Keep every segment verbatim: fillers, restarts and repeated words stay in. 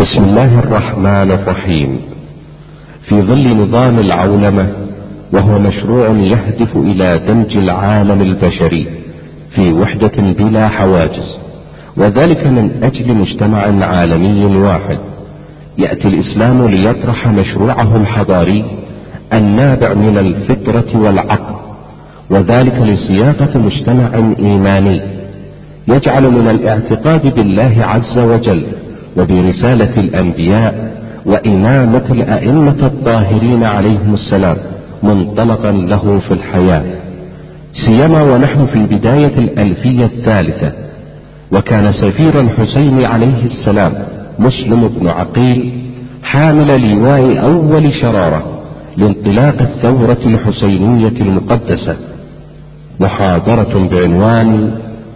بسم الله الرحمن الرحيم. في ظل نظام العولمة، وهو مشروع يهدف إلى دمج العالم البشري في وحدة بلا حواجز، وذلك من أجل مجتمع عالمي واحد، يأتي الإسلام ليطرح مشروعه الحضاري النابع من الفطرة والعقل، وذلك لصياغة مجتمع إيماني يجعل من الاعتقاد بالله عز وجل وبرسالة الأنبياء وإمامة الأئمة الطاهرين عليهم السلام منطلقا له في الحياة، سيما ونحن في بداية الألفية الثالثة. وكان سفير الحسين عليه السلام مسلم بن عقيل حامل لواء أول شرارة لانطلاق الثورة الحسينية المقدسة. محاضرة بعنوان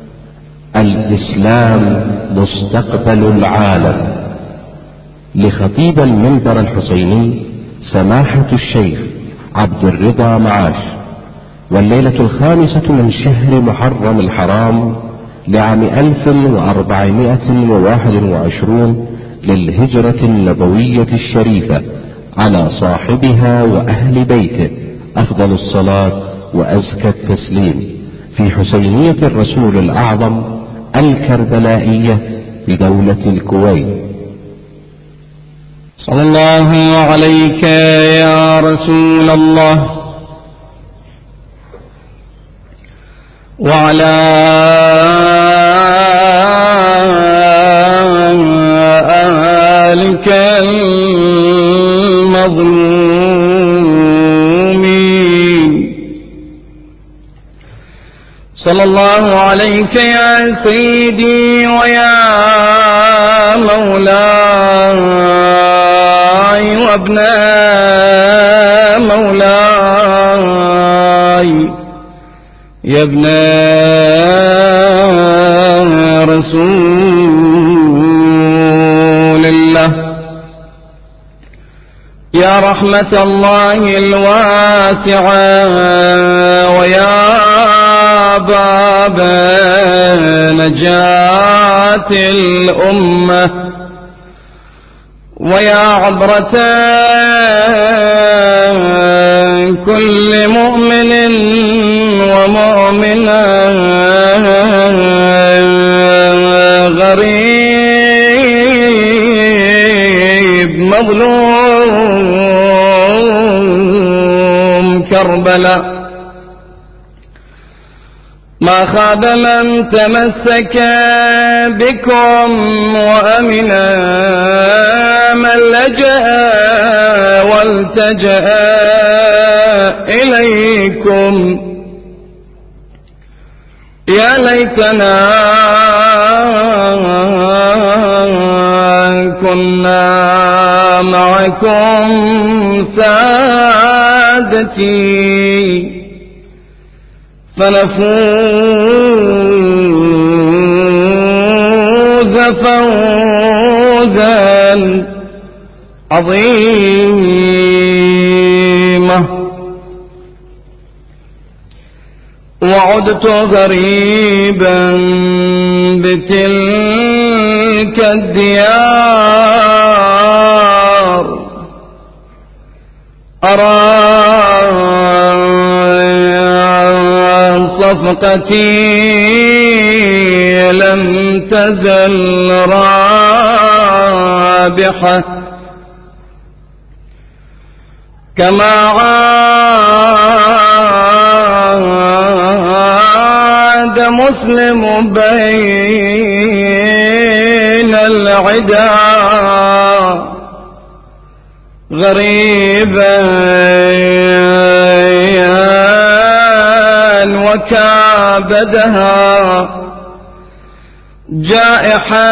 الإسلام مستقبل العالم، لخطيب المنبر الحسيني سماحة الشيخ عبد الرضا معاش، والليلة الخامسة من شهر محرم الحرام لعام ألف وأربعمائة وواحد وعشرين للهجرة النبوية الشريفة، على صاحبها وأهل بيته أفضل الصلاة وأزكى التسليم، في حسينية الرسول الأعظم الكربلائية بدولة الكويت. صلى الله عليك يا رسول الله وعلى آلك المظلومين. صلى الله عليك يا سيدي ويا مولاي وابن مولاي يا ابن رسول الله، يا رحمة الله الواسعة ويا باب نجاة الأمة، ويا عبرة كل مؤمن ومؤمنة غريب مظلوم كربلاء، ما خاب من تمسك بكم وأمنا من لجأ والتجأ إليكم. يا ليتنا كنا معكم سادتي فنفوز فوزا عظيما. وعدت غريبا بتلك الديار، أرى صفقتي لم تزل رابحة، كما عاد مسلم بين العدا غريبا وكابدها جائحا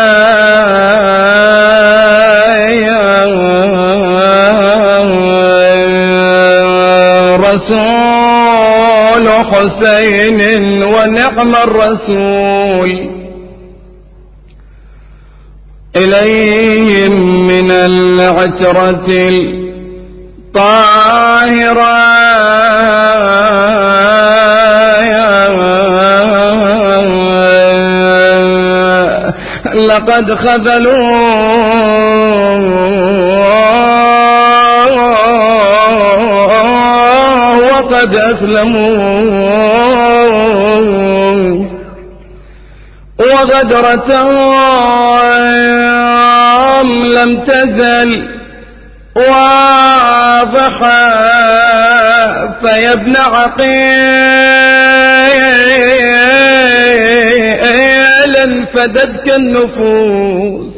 رسول حسين ونعم الرسول، إليهم من العترة الطاهرة لقد خذلوا قد أسلموا وغدرتهم لم تزل واضحة فيا ابن عقيل فدتك النفوس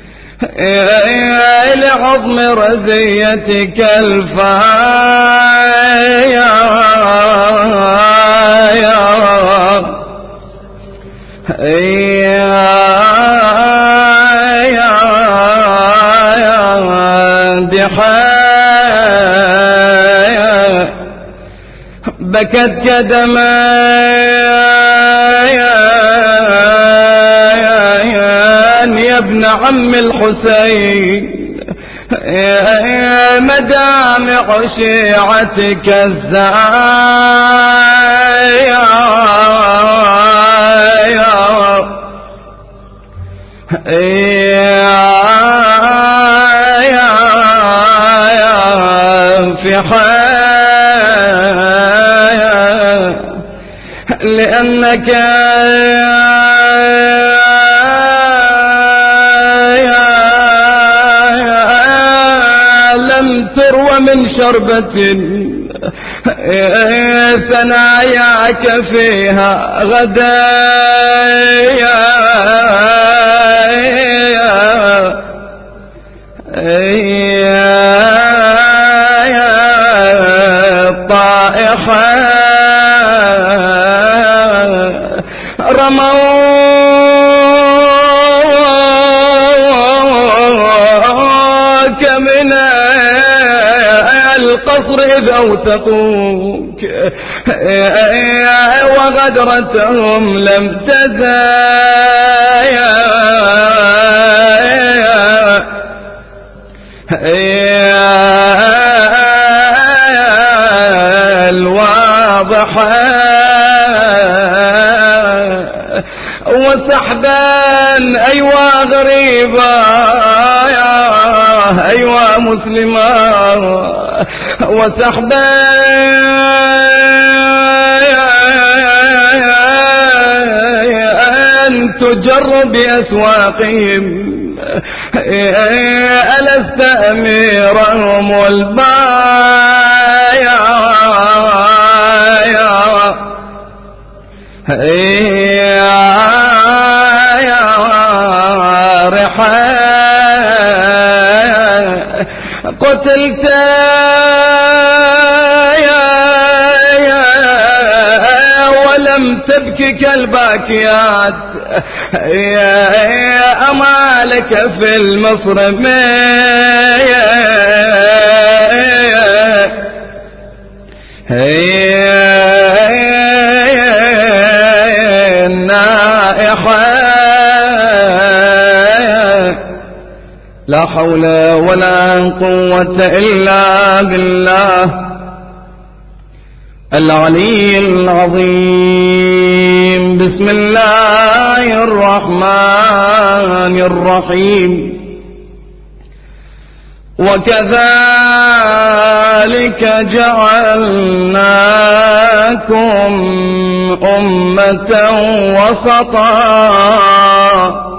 لعظم رزيتك الفايا بكت قدماي يا ابن عم الحسين مدامع شيعتك الزايا في حياة لأنك لم تروى من شربة ثناياك فيها غدايا طائحة رموك من القصر إذ أوثقوك وغدرتهم لم تزايا الواضحة وسحبا أيوا غريبا أيوا مسلما وسحبا أن تجر بأسواقهم ألست أميرهم والبايا يا رحال قتلت ولم تبكك الباكيات أمالك في المصر لا حول ولا قوة إلا بالله العلي العظيم. بسم الله الرحمن الرحيم. وكذلك جعلناكم أمة وسطا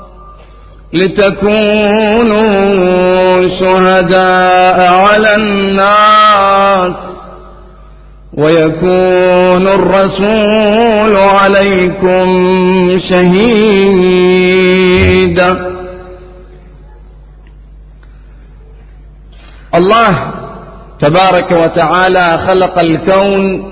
لتكونوا شهداء على الناس ويكون الرسول عليكم شهيدا. الله تبارك وتعالى خلق الكون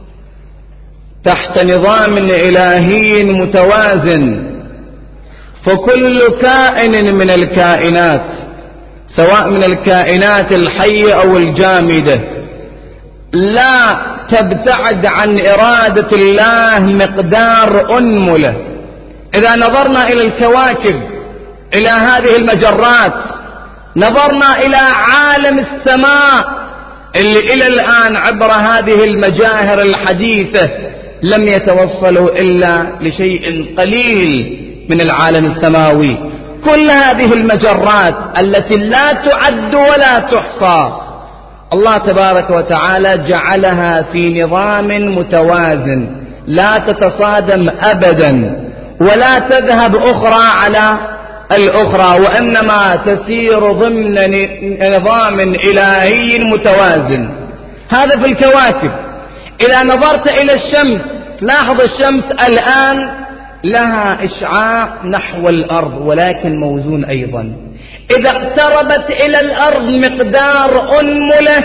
تحت نظام إلهي متوازن، فكل كائن من الكائنات سواء من الكائنات الحية أو الجامدة لا تبتعد عن إرادة الله مقدار أنملة. إذا نظرنا إلى الكواكب، إلى هذه المجرات، نظرنا إلى عالم السماء اللي إلى الآن عبر هذه المجاهر الحديثة لم يتوصلوا إلا لشيء قليل من العالم السماوي. كل هذه المجرات التي لا تعد ولا تحصى الله تبارك وتعالى جعلها في نظام متوازن لا تتصادم أبدا ولا تذهب أخرى على الأخرى، وإنما تسير ضمن نظام إلهي متوازن. هذا في الكواكب. إذا نظرت إلى الشمس لاحظ الشمس الآن لها إشعاع نحو الأرض ولكن موزون أيضا. إذا اقتربت إلى الأرض مقدار أنملة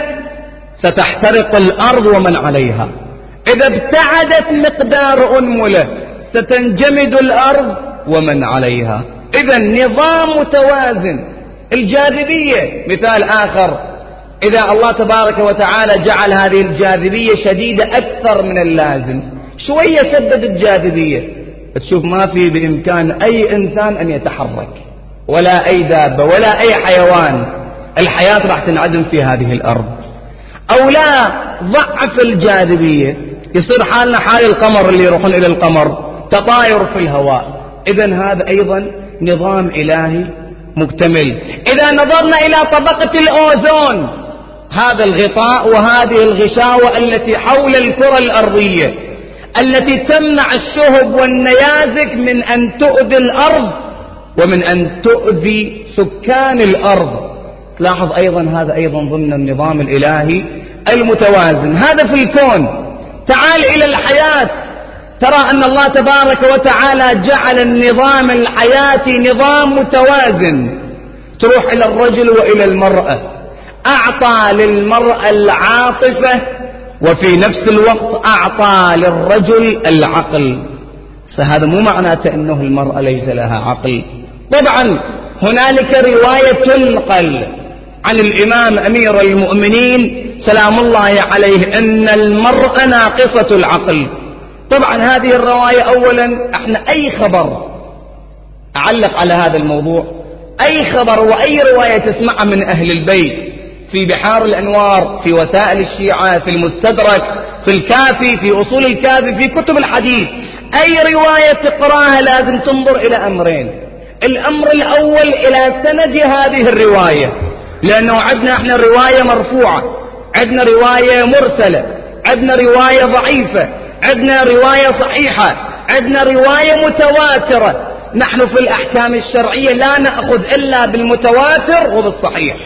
ستحترق الأرض ومن عليها، إذا ابتعدت مقدار أنملة ستنجمد الأرض ومن عليها. إذا نظام متوازن. الجاذبية مثال آخر، إذا الله تبارك وتعالى جعل هذه الجاذبية شديدة أكثر من اللازم، شوية شدد الجاذبية، تشوف ما في بإمكان أي إنسان أن يتحرك ولا أي دابة ولا أي حيوان، الحياة راح تنعدم في هذه الأرض. أو لا ضعف الجاذبية يصير حالنا حال القمر اللي يروحون إلى القمر، تطاير في الهواء. إذن هذا أيضا نظام إلهي مكتمل. إذا نظرنا إلى طبقة الأوزون، هذا الغطاء وهذه الغشاوة التي حول الكرة الأرضية التي تمنع الشهب والنيازك من أن تؤذي الأرض ومن أن تؤذي سكان الأرض، تلاحظ أيضا هذا أيضا ضمن النظام الإلهي المتوازن. هذا في الكون. تعال إلى الحياة، ترى أن الله تبارك وتعالى جعل النظام الحياتي نظام متوازن. تروح إلى الرجل وإلى المرأة، أعطى للمرأة العاطفة وفي نفس الوقت أعطى للرجل العقل. فهذا مو معناته أنه المرأة ليس لها عقل. طبعا هنالك رواية تنقل عن الإمام أمير المؤمنين سلام الله عليه أن المرأة ناقصة العقل. طبعا هذه الرواية أولا احنا أي خبر أعلق على هذا الموضوع، أي خبر وأي رواية تسمعها من أهل البيت في بحار الأنوار، في وسائل الشيعة، في المستدرك، في الكافي، في أصول الكافي، في كتب الحديث، أي رواية تقراها لازم تنظر إلى أمرين. الأمر الأول إلى سند هذه الرواية، لأنه عندنا احنا رواية مرفوعة، عندنا رواية مرسلة، عندنا رواية ضعيفة، عندنا رواية صحيحة، عندنا رواية متواترة. نحن في الأحكام الشرعية لا نأخذ إلا بالمتواتر وبالصحيح،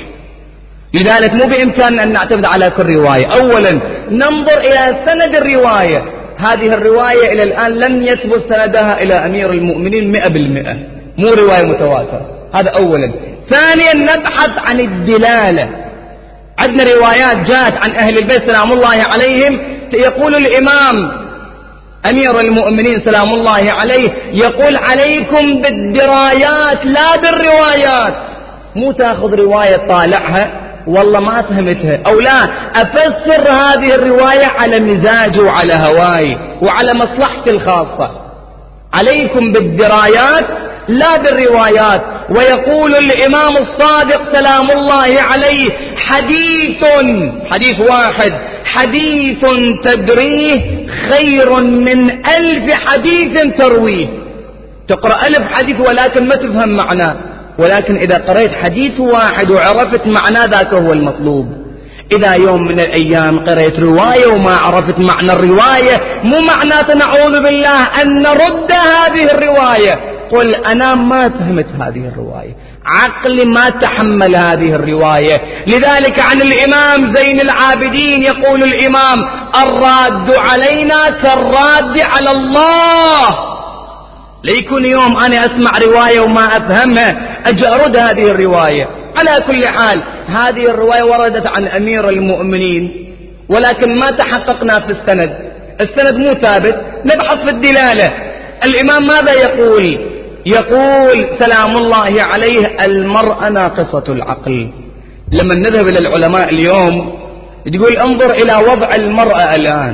لذلك مو بإمكاننا أن نعتمد على كل رواية. أولا ننظر إلى سند الرواية، هذه الرواية إلى الآن لم يثبت سندها إلى أمير المؤمنين مئة بالمئة، مو رواية متواترة، هذا أولا. ثانيا نبحث عن الدلالة. عندنا روايات جاءت عن أهل البيت سلام الله عليهم، يقول الإمام أمير المؤمنين سلام الله عليه يقول عليكم بالدرايات لا بالروايات. مو تأخذ رواية طالعها والله ما فهمتها، أو لا أفسر هذه الرواية على مزاجي وعلى هواي وعلى مصلحتي الخاصة. عليكم بالدرايات لا بالروايات. ويقول الإمام الصادق سلام الله عليه حديث حديث واحد حديث تدريه خير من ألف حديث ترويه. تقرأ ألف حديث ولكن ما تفهم معناه، ولكن إذا قرأت حديث واحد وعرفت معناه ذاك هو المطلوب. إذا يوم من الأيام قرأت رواية وما عرفت معنى الرواية، مو معناته نعوذ بالله أن نرد هذه الرواية، قل أنا ما فهمت هذه الرواية، عقلي ما تحمل هذه الرواية. لذلك عن الإمام زين العابدين يقول الإمام الراد علينا كالراد على الله. ليكون يوم أنا أسمع رواية وما أفهمها أجي أرد هذه الرواية. على كل حال هذه الرواية وردت عن أمير المؤمنين ولكن ما تحققنا في السند، السند مو ثابت، نبحث في الدلالة. الإمام ماذا يقول؟ يقول سلام الله عليه المرأة ناقصة العقل. لما نذهب إلى العلماء اليوم يقول انظر إلى وضع المرأة الآن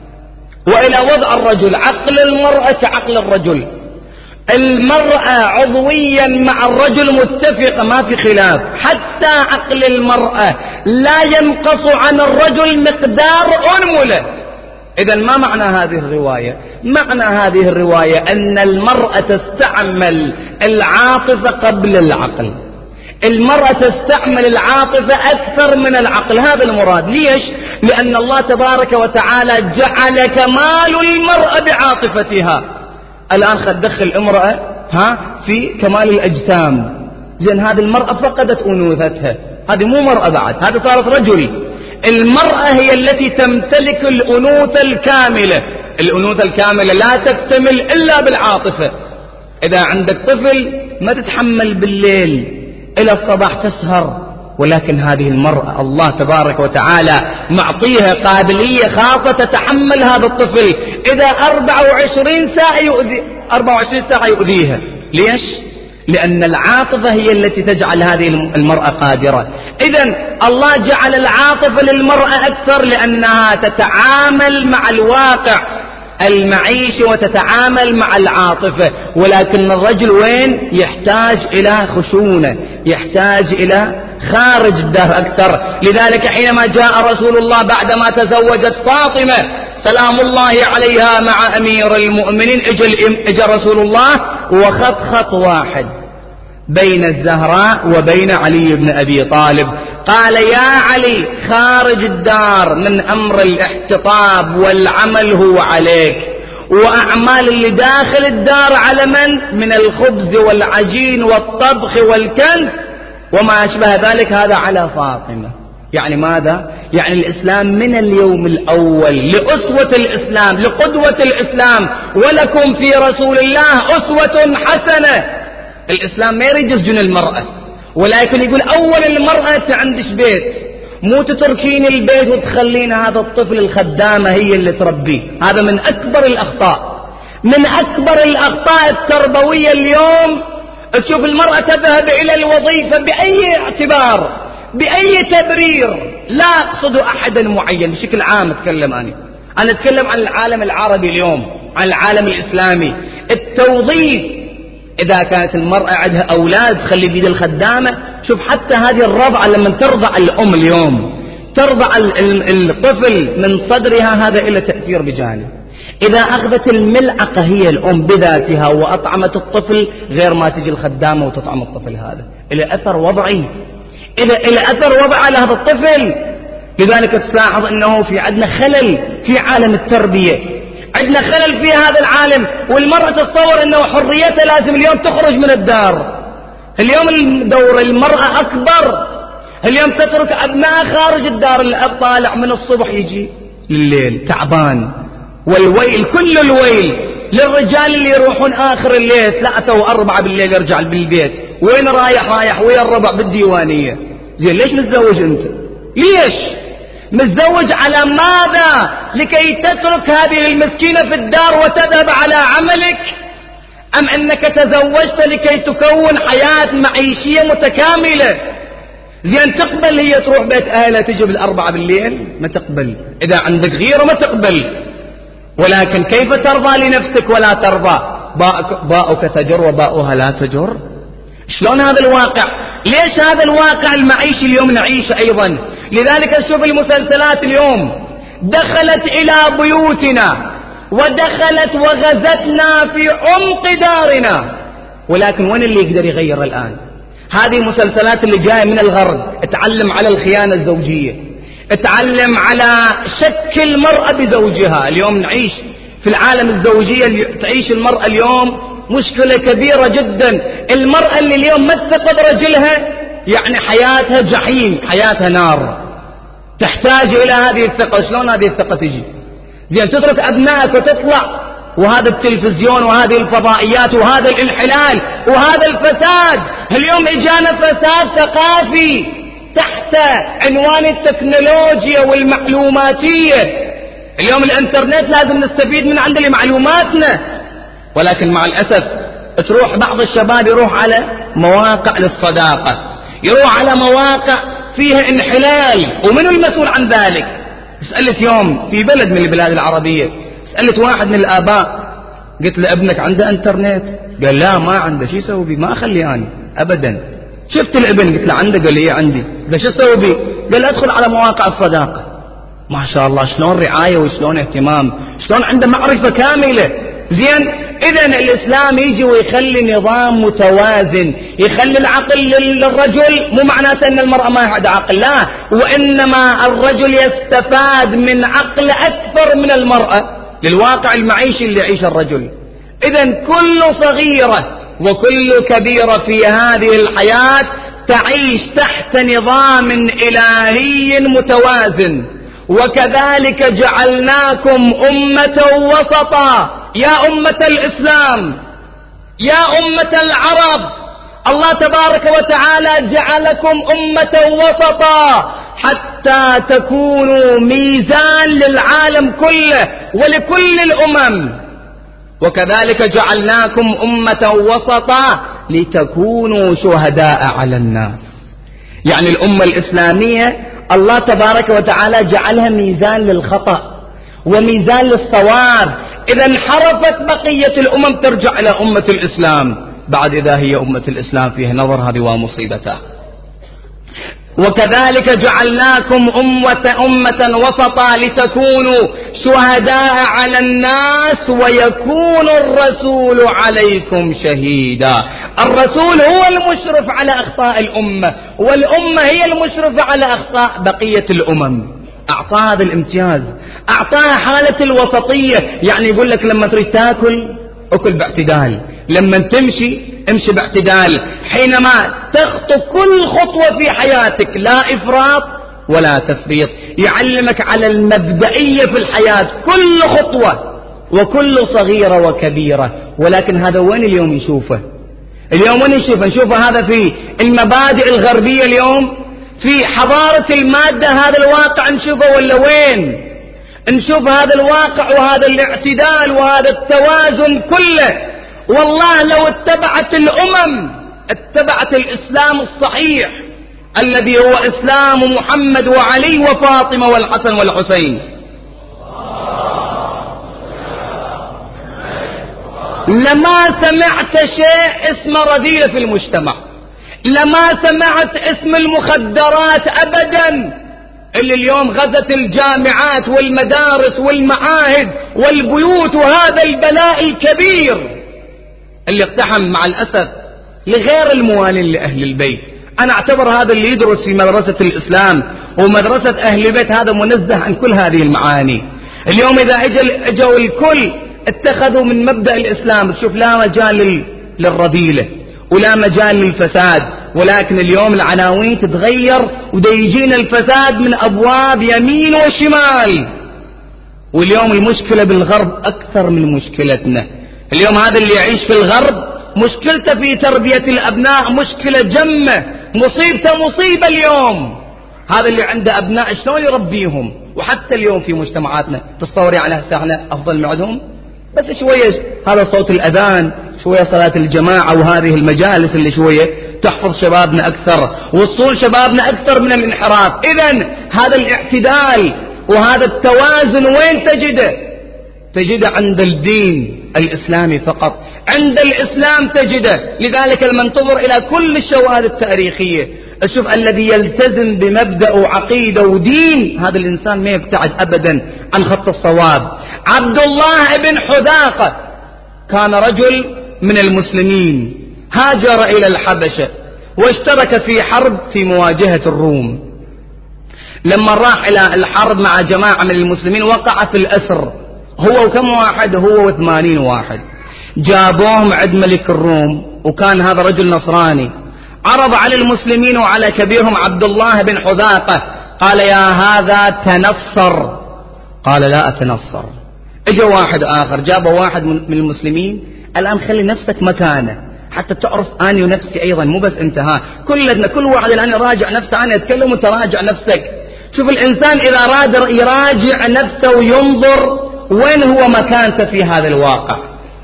وإلى وضع الرجل، عقل المرأة كعقل الرجل، المرأة عضويا مع الرجل متفقة ما في خلاف، حتى عقل المرأة لا ينقص عن الرجل مقدار أنملة. إذا ما معنى هذه الرواية؟ معنى هذه الرواية أن المرأة تستعمل العاطفة قبل العقل. المرأة تستعمل العاطفة أكثر من العقل. هذا المراد. ليش؟ لأن الله تبارك وتعالى جعل كمال المرأة بعاطفتها. الآن خد دخل امرأة ها في كمال الأجسام، زين هذه المرأة فقدت أنوثتها، هذه مو مرأة بعد، هذه صارت رجل. المرأة هي التي تمتلك الأنوثة الكاملة. الأنوثة الكاملة لا تكتمل إلا بالعاطفة. إذا عندك طفل ما تتحمل بالليل إلى الصباح تسهر، ولكن هذه المرأة الله تبارك وتعالى معطيها قابلية خاصة تتحمل هذا الطفل إذا أربعة وعشرين ساعة يؤذي أربعة وعشرين ساعة يؤذيها. ليش؟ لأن العاطفة هي التي تجعل هذه المرأة قادرة. إذن الله جعل العاطفة للمرأة أكثر لأنها تتعامل مع الواقع المعيشي وتتعامل مع العاطفة، ولكن الرجل وين؟ يحتاج إلى خشونة، يحتاج إلى خارج الدار أكثر. لذلك حينما جاء رسول الله بعدما تزوجت فاطمة سلام الله عليها مع أمير المؤمنين، اجى رسول الله وخط خط واحد بين الزهراء وبين علي بن أبي طالب، قال يا علي خارج الدار من أمر الاحتطاب والعمل هو عليك، وأعمال اللي داخل الدار على من؟ من الخبز والعجين والطبخ والكنس وما أشبه ذلك، هذا على فاطمة. يعني ماذا؟ يعني الإسلام من اليوم الأول لأسوة الإسلام لقدوة الإسلام، ولكم في رسول الله أسوة حسنة. الإسلام ما يريد يسجن المرأة، ولكن يقول أول المرأة عندش بيت، مو تتركين البيت وتخلين هذا الطفل الخدامة هي اللي تربيه. هذا من أكبر الأخطاء، من أكبر الأخطاء التربوية اليوم. تشوف المرأة تذهب إلى الوظيفة بأي اعتبار بأي تبرير، لا أقصد أحدا معين بشكل عام أتكلم أنا أنا أتكلم عن العالم العربي اليوم، عن العالم الإسلامي. التوظيف إذا كانت المرأة عندها أولاد خلي بيد الخدامة. شوف حتى هذه الرضعة لما ترضع الأم اليوم ترضع الطفل من صدرها، هذا إلا تأثير بجانب. إذا أخذت الملعقة هي الأم بذاتها وأطعمت الطفل غير ما تجي الخدامة وتطعم الطفل، هذا إلى أثر وضعي، إلى إلى أثر وضع على هذا الطفل. لذلك تلاحظ أنه في عندنا خلل في عالم التربية، عندنا خلل في هذا العالم. والمرأة تتصور أنه حريتها لازم اليوم تخرج من الدار. اليوم دور المرأة أكبر، اليوم تترك أبناء خارج الدار. الأب طالع من الصبح يجي الليل تعبان، والويل كل الويل للرجال اللي يروحون آخر الليل ثلاثة وأربعة بالليل يرجع بالبيت. وين رايح؟ رايح ويا الربع بالديوانية. زين ليش متزوج أنت؟ ليش متزوج؟ على ماذا؟ لكي تترك هذه المسكينة في الدار وتذهب على عملك، أم أنك تزوجت لكي تكون حياة معيشية متكاملة؟ زين تقبل هي تروح بيت أهلها تجي بالأربعة بالليل؟ ما تقبل. إذا عندك غيرة ما تقبل. ولكن كيف ترضى لنفسك ولا ترضى؟ باءك باءك تجر وباؤها لا تجر. شلون هذا الواقع؟ ليش هذا الواقع المعيشي اليوم نعيشه أيضا؟ لذلك نشوف المسلسلات اليوم دخلت إلى بيوتنا ودخلت وغزتنا في عمق دارنا، ولكن وين اللي يقدر يغير الآن؟ هذه المسلسلات اللي جاية من الغرب تعلم على الخيانة الزوجية، تعلم على شك المرأة بزوجها. اليوم نعيش في العالم الزوجية، تعيش المرأة اليوم مشكلة كبيرة جدا. المرأة اللي اليوم ما تثق برجلها يعني حياتها جحيم، حياتها نار، تحتاج إلى هذه الثقة. شلون هذه الثقة تجي؟ زين تترك أبنائك وتطلع، وهذا التلفزيون وهذه الفضائيات وهذا الانحلال وهذا الفساد. اليوم إجانا فساد ثقافي تحت عنوان التكنولوجيا والمعلوماتية. اليوم الانترنت لازم نستفيد من عنده لمعلوماتنا، ولكن مع الأسف تروح بعض الشباب يروح على مواقع للصداقة، يروح على مواقع فيها انحلال. ومن المسؤول عن ذلك؟ سألت يوم في بلد من البلاد العربية، سألت واحد من الآباء قلت له ابنك عنده انترنت؟ قال لا ما عنده. شو يسوي بي؟ ما أخليه أنا أبدا. شفت الابن؟ قلت له عنده؟ قال لي عندي. قال شو اسوي بي؟ قال ادخل على مواقع الصداقة. ما شاء الله شلون رعاية وشلون اهتمام، شلون عنده معرفة كاملة. زين إذن الإسلام يجي ويخلي نظام متوازن، يخلي العقل للرجل، مو معناته أن المرأة ما عندها عقل، لا، وإنما الرجل يستفاد من عقل أكثر من المرأة للواقع المعيشي اللي يعيش الرجل. إذن كل صغيرة وكل كبيرة في هذه الحياة تعيش تحت نظام إلهي متوازن. وكذلك جعلناكم أمة وسطا، يا أمة الإسلام، يا أمة العرب، الله تبارك وتعالى جعلكم أمة وسطا حتى تكونوا ميزان للعالم كله ولكل الأمم. وكذلك جعلناكم أمة وسطا لتكونوا شهداء على الناس. يعني الأمة الإسلامية الله تبارك وتعالى جعلها ميزان للخطأ وميزان للصواب. إذا انحرفت بقية الأمم ترجع إلى أمة الإسلام، بعد إذا هي أمة الإسلام فيها نظر، هذه ومصيبتها. وكذلك جعلناكم أمة, أمة وسطا لتكونوا شهداء على الناس ويكون الرسول عليكم شهيدا. الرسول هو المشرف على أخطاء الأمة، والأمة هي المشرفة على أخطاء بقية الأمم. أعطاها هذا الامتياز، أعطاها حالة الوسطية. يعني يقول لك لما تريد تاكل أكل باعتدال، لما تمشي امشي باعتدال، حينما تخطو كل خطوة في حياتك لا إفراط ولا تفريط. يعلمك على المبدئية في الحياة، كل خطوة وكل صغيرة وكبيرة. ولكن هذا وين اليوم نشوفه؟ اليوم وين نشوفه؟ نشوفه هذا في المبادئ الغربية اليوم، في حضارة المادة، هذا الواقع نشوفه ولا وين؟ نشوف هذا الواقع وهذا الاعتدال وهذا التوازن كله. والله لو اتبعت الأمم اتبعت الإسلام الصحيح الذي هو إسلام محمد وعلي وفاطمة والحسن والحسين، لما سمعت شيء اسمه رذيلة في المجتمع، لما سمعت اسم المخدرات أبدا اللي اليوم غزت الجامعات والمدارس والمعاهد والبيوت، وهذا البلاء الكبير اللي اقتحم مع الأسف لغير الموالين لأهل البيت. أنا أعتبر هذا اللي يدرس في مدرسة الإسلام ومدرسة أهل البيت هذا منزه عن كل هذه المعاني. اليوم إذا اجوا الكل اتخذوا من مبدأ الإسلام، تشوف لا مجال للرذيلة ولا مجال للفساد، ولكن اليوم العناوين تتغير ودا يجينا الفساد من أبواب يمين وشمال. واليوم المشكلة بالغرب أكثر من مشكلتنا. اليوم هذا اللي يعيش في الغرب مشكلته في تربية الأبناء مشكلة جمة، مصيبته مصيبة. اليوم هذا اللي عنده أبناء شلون يربيهم؟ وحتى اليوم في مجتمعاتنا تصوري على هسه احنا أفضل من عندهم، بس شوية هذا صوت الأذان، شوية صلاة الجماعة وهذه المجالس اللي شوية تحفظ شبابنا أكثر وتصون شبابنا أكثر من الانحراف. إذن هذا الاعتدال وهذا التوازن وين تجده؟ تجده عند الدين الإسلامي فقط، عند الإسلام تجده. لذلك لما ننظر إلى كل الشواهد التاريخية أشوف الذي يلتزم بمبدأ وعقيدة ودين هذا الإنسان ما يبتعد أبدا عن خط الصواب. عبد الله بن حذاقة كان رجل من المسلمين، هاجر إلى الحبشة واشترك في حرب في مواجهة الروم. لما راح إلى الحرب مع جماعة من المسلمين وقع في الأسر، هو وكم واحد؟ هو وثمانين واحد. جابوهم عند ملك الروم، وكان هذا رجل نصراني. عرض على المسلمين وعلى كبيرهم عبد الله بن حذاقة، قال يا هذا تنصر. قال لا أتنصر. اجى واحد آخر، جابه واحد من المسلمين، الآن خلي نفسك مكانه حتى تعرف أني ونفسي أيضا، مو بس انت، ها كلنا كل واحد الآن يراجع نفسه. أنا أتكلم وتراجع نفسك. شوف الإنسان إذا راد يراجع نفسه وينظر وين هو مكانته في هذا الواقع.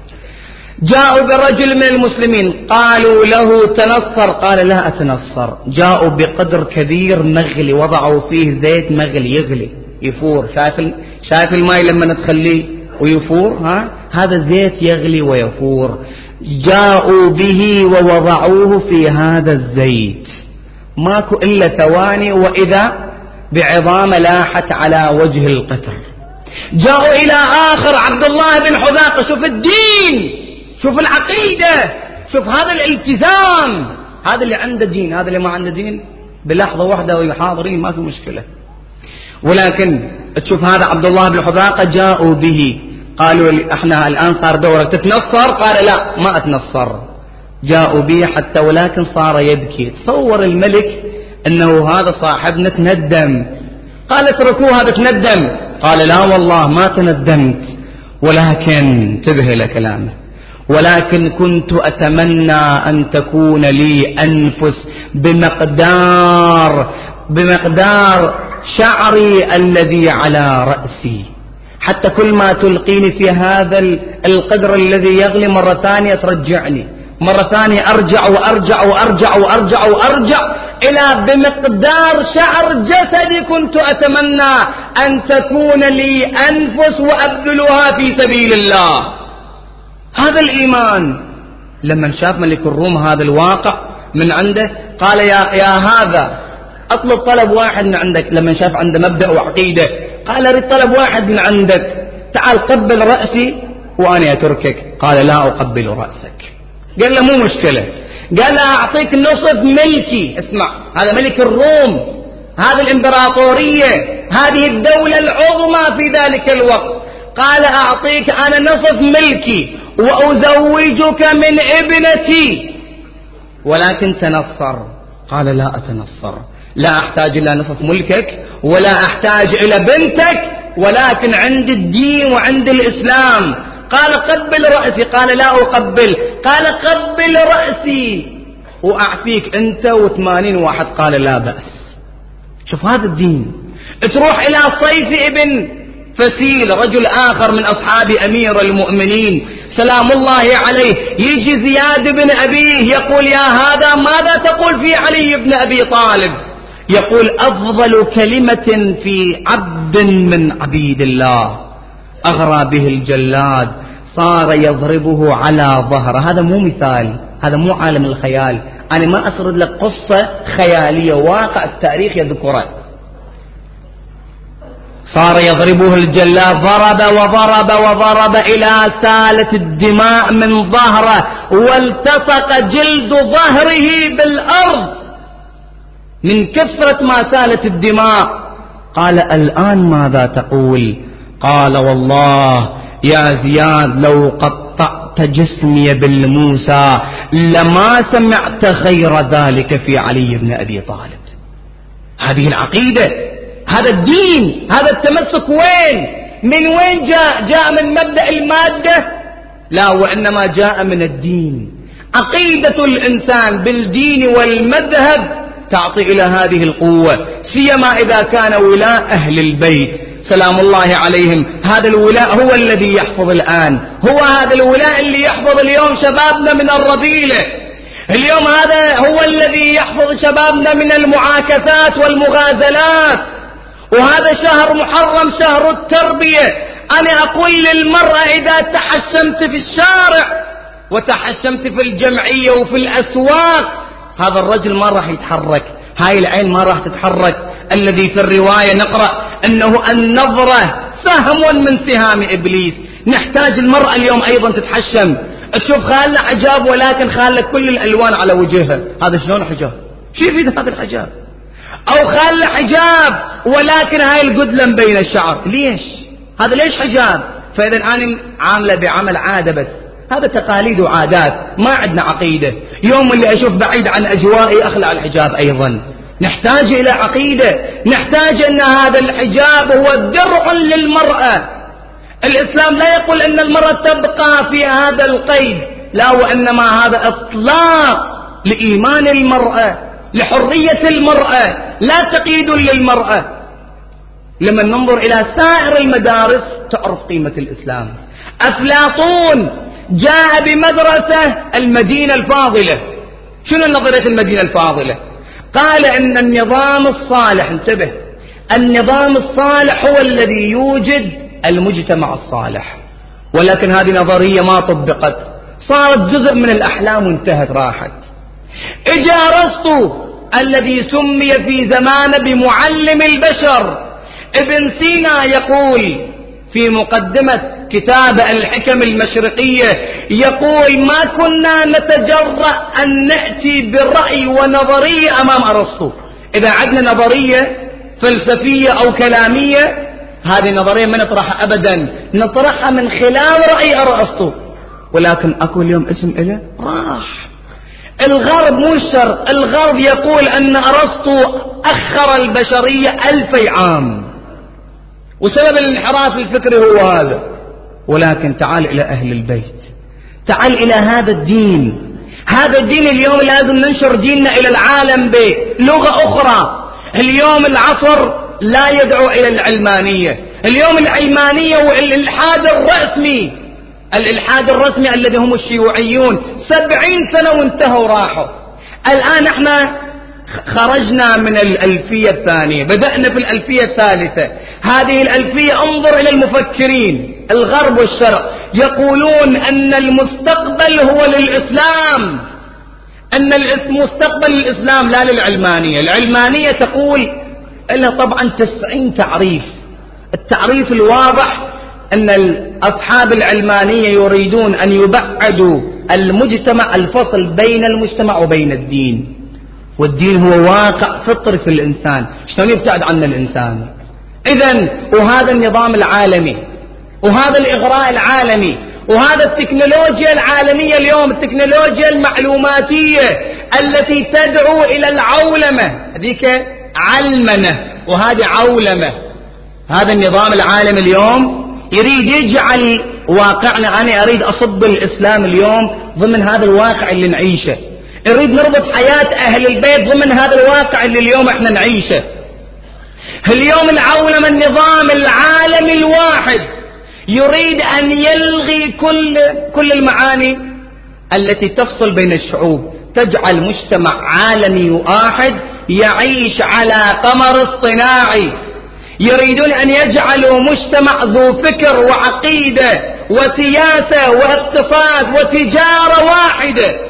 جاءوا برجل من المسلمين قالوا له تنصر، قال لا أتنصر. جاءوا بقدر كبير مغلي، وضعوا فيه زيت مغلي يغلي يفور. شايف شايف الماء لما تخليه ويفور، ها هذا زيت يغلي ويفور. جاءوا به ووضعوه في هذا الزيت، ماكو إلا ثواني وإذا بعظام لاحت على وجه القطر. جاءوا إلى آخر عبد الله بن حذاقة، شوف الدين شوف العقيدة، شوف هذا الالتزام. هذا اللي عنده دين، هذا اللي ما عنده دين بلحظة واحدة ويحاضرين ما في مشكلة. ولكن تشوف هذا عبد الله بن حذاقة جاءوا به قالوا احنا الآن صار دورك تتنصر، قال لا ما أتنصر. جاءوا به حتى ولكن صار يبكي. تصور الملك أنه هذا صاحبنا تندم، قال اتركوه هذا تندم، قال لا والله ما تندمت، ولكن انتبه إلى كلامه، ولكن كنت أتمنى أن تكون لي أنفس بمقدار بمقدار شعري الذي على رأسي، حتى كل ما تلقيني في هذا القدر الذي يغلي مرة ثانية ترجعني، مرة ثانية أرجع وأرجع وأرجع وأرجع وأرجع إلى بمقدار شعر جسدي. كنت أتمنى أن تكون لي أنفس وأبذلها في سبيل الله. هذا الإيمان. لما شاف ملك الروم هذا الواقع من عنده قال يا, يا هذا أطلب طلب واحد من عندك. لما شاف عنده مبدأ وعقيدة قال أريد طلب واحد من عندك، تعال قبل رأسي وأنا أتركك. قال لا أقبل رأسك. قال له مو مشكلة، قال له أعطيك نصف ملكي. اسمع، هذا ملك الروم، هذه الإمبراطورية، هذه الدولة العظمى في ذلك الوقت. قال أعطيك أنا نصف ملكي وأزوجك من ابنتي، ولكن تنصر. قال لا أتنصر، لا أحتاج إلى نصف ملكك ولا أحتاج إلى بنتك، ولكن عند الدين وعند الإسلام. قال قبل رأسي. قال لا أقبل. قال قبل رأسي وأعفيك أنت وثمانين واحد. قال لا بأس. شوف هذا الدين. تروح إلى صيف ابن فسيل، رجل آخر من أصحاب أمير المؤمنين سلام الله عليه، يجي زياد بن أبيه يقول يا هذا ماذا تقول في علي بن أبي طالب؟ يقول أفضل كلمة في عبد من عبيد الله أغرى به الجلاد صار يضربه على ظهره. هذا مو مثال، هذا مو عالم الخيال، أنا ما أسرد لك قصة خيالية، واقع التاريخ يذكره. صار يضربه الجلاد، ضرب وضرب وضرب إلى سالت الدماء من ظهره، والتصق جلد ظهره بالأرض من كثرة ما سالت الدماء. قال الآن ماذا تقول؟ قال والله يا زياد لو قطعت جسمي بالموسى لما سمعت خير ذلك في علي بن أبي طالب. هذه العقيدة، هذا الدين، هذا التمسك. وين من وين جاء؟ جاء من مبدأ المادة؟ لا، وإنما جاء من الدين. عقيدة الإنسان بالدين والمذهب تعطي إلى هذه القوة، سيما إذا كان ولاء أهل البيت سلام الله عليهم. هذا الولاء هو الذي يحفظ الآن، هو هذا الولاء اللي يحفظ اليوم شبابنا من الرذيلة، اليوم هذا هو الذي يحفظ شبابنا من المعاكسات والمغازلات. وهذا شهر محرم، شهر التربية. أنا أقول للمرأة إذا تحشمت في الشارع وتحشمت في الجمعية وفي الأسواق هذا الرجل ما راح يتحرك، هاي العين ما راح تتحرك. الذي في الرواية نقرأ أنه النظرة سهم من سهام إبليس. نحتاج المرأة اليوم أيضا تتحشم، تشوف خالة حجاب ولكن خالة كل الألوان على وجهها. هذا شلون حجاب؟ شو يفيد هذا الحجاب؟ أو خالة حجاب ولكن هاي القدلة بين الشعر. ليش؟ هذا ليش حجاب؟ فإذا أنا عاملة بعمل عادة بس، هذا تقاليد وعادات، ما عندنا عقيدة. يوم اللي أشوف بعيد عن أجوائي أخلع الحجاب أيضا. نحتاج إلى عقيدة، نحتاج أن هذا الحجاب هو درع للمرأة. الإسلام لا يقول أن المرأة تبقى في هذا القيد، لا، وإنما هذا إطلاق لإيمان المرأة، لحرية المرأة، لا تقييد للمرأة. لما ننظر إلى سائر المدارس تعرف قيمة الإسلام. أفلاطون جاء بمدرسة المدينة الفاضلة. شنو نظرية المدينة الفاضلة؟ قال أن النظام الصالح، انتبه، النظام الصالح هو الذي يوجد المجتمع الصالح. ولكن هذه نظرية ما طبقت، صارت جزء من الأحلام وانتهت راحت. اجا أرسطو الذي سمي في زمانه بمعلم البشر. ابن سينا يقول في مقدمة كتاب الحكم المشرقية يقول: ما كنا نتجرأ أن نأتي برأي ونظرية أمام أرسطو. إذا عندنا نظرية فلسفية أو كلامية، هذه نظرية ما نطرحها أبدا، نطرحها من خلال رأي أرسطو. ولكن أكو اليوم اسم إله راح. الغرب مو الشرق، الغرب يقول أن أرسطو أخر البشرية ألفي عام، وسبب الانحراف الفكري هو هذا. ولكن تعال إلى أهل البيت، تعال إلى هذا الدين. هذا الدين اليوم لازم ننشر ديننا إلى العالم بلغة أخرى. اليوم العصر لا يدعو إلى العلمانية، اليوم العلمانية والإلحاد الرسمي، الإلحاد الرسمي الذي هم الشيوعيون، سبعين سنة وانتهوا راحوا. الآن احنا خرجنا من الألفية الثانية، بدأنا في الألفية الثالثة. هذه الألفية انظر إلى المفكرين الغرب والشرق، يقولون أن المستقبل هو للإسلام، أن المستقبل للإسلام لا للعلمانية. العلمانية تقول لها طبعا تسعين تعريف. التعريف الواضح أن أصحاب العلمانية يريدون أن يبعدوا المجتمع، الفصل بين المجتمع وبين الدين، والدين هو واقع فطري في الإنسان، شلون يبتعد عنه الإنسان؟ إذن وهذا النظام العالمي وهذا الإغراء العالمي وهذا التكنولوجيا العالمية اليوم، التكنولوجيا المعلوماتية التي تدعو إلى العولمة، هذيك علمنة وهذه عولمة. هذا النظام العالمي اليوم يريد يجعل واقعنا، أنا أريد أصب الإسلام اليوم ضمن هذا الواقع اللي نعيشه، نريد نربط حياة أهل البيت ضمن هذا الواقع اللي اليوم احنا نعيشه. اليوم العولمة النظام العالمي الواحد يريد أن يلغي كل كل المعاني التي تفصل بين الشعوب، تجعل مجتمع عالمي واحد يعيش على قمر اصطناعي. يريدون أن يجعلوا مجتمع ذو فكر وعقيدة وسياسة واقتصاد وتجارة واحدة،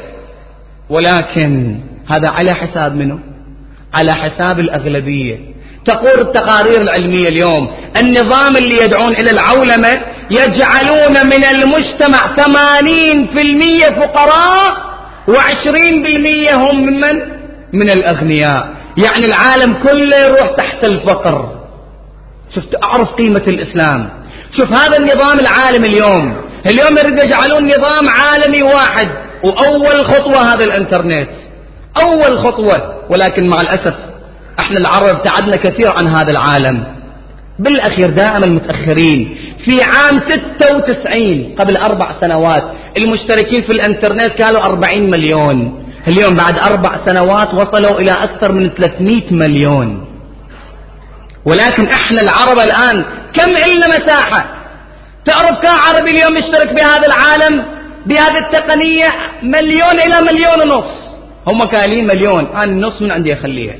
ولكن هذا على حساب منه؟ على حساب الأغلبية. تقول التقارير العلمية اليوم النظام اللي يدعون إلى العولمة يجعلون من المجتمع ثمانين بالمئة فقراء وعشرين بالمئة هم من من؟ من الأغنياء، يعني العالم كله يروح تحت الفقر. شفت أعرف قيمة الإسلام. شوف هذا النظام العالمي اليوم اليوم يريد يجعلون نظام عالمي واحد، وأول خطوة هذا الإنترنت، أول خطوة. ولكن مع الأسف احنا العرب ابتعدنا كثير عن هذا العالم، بالأخير دائما المتأخرين. في عام ستة وتسعين قبل أربع سنوات المشتركين في الإنترنت كانوا أربعين مليون، اليوم بعد أربع سنوات وصلوا إلى أكثر من ثلاثمئة مليون. ولكن احنا العرب الآن كم إلنا مساحة؟ تعرف كم عربي اليوم يشترك بهذا العالم بهذه التقنية؟ مليون إلى مليون ونص. هم كالين مليون، أنا النص من عندي أخليها،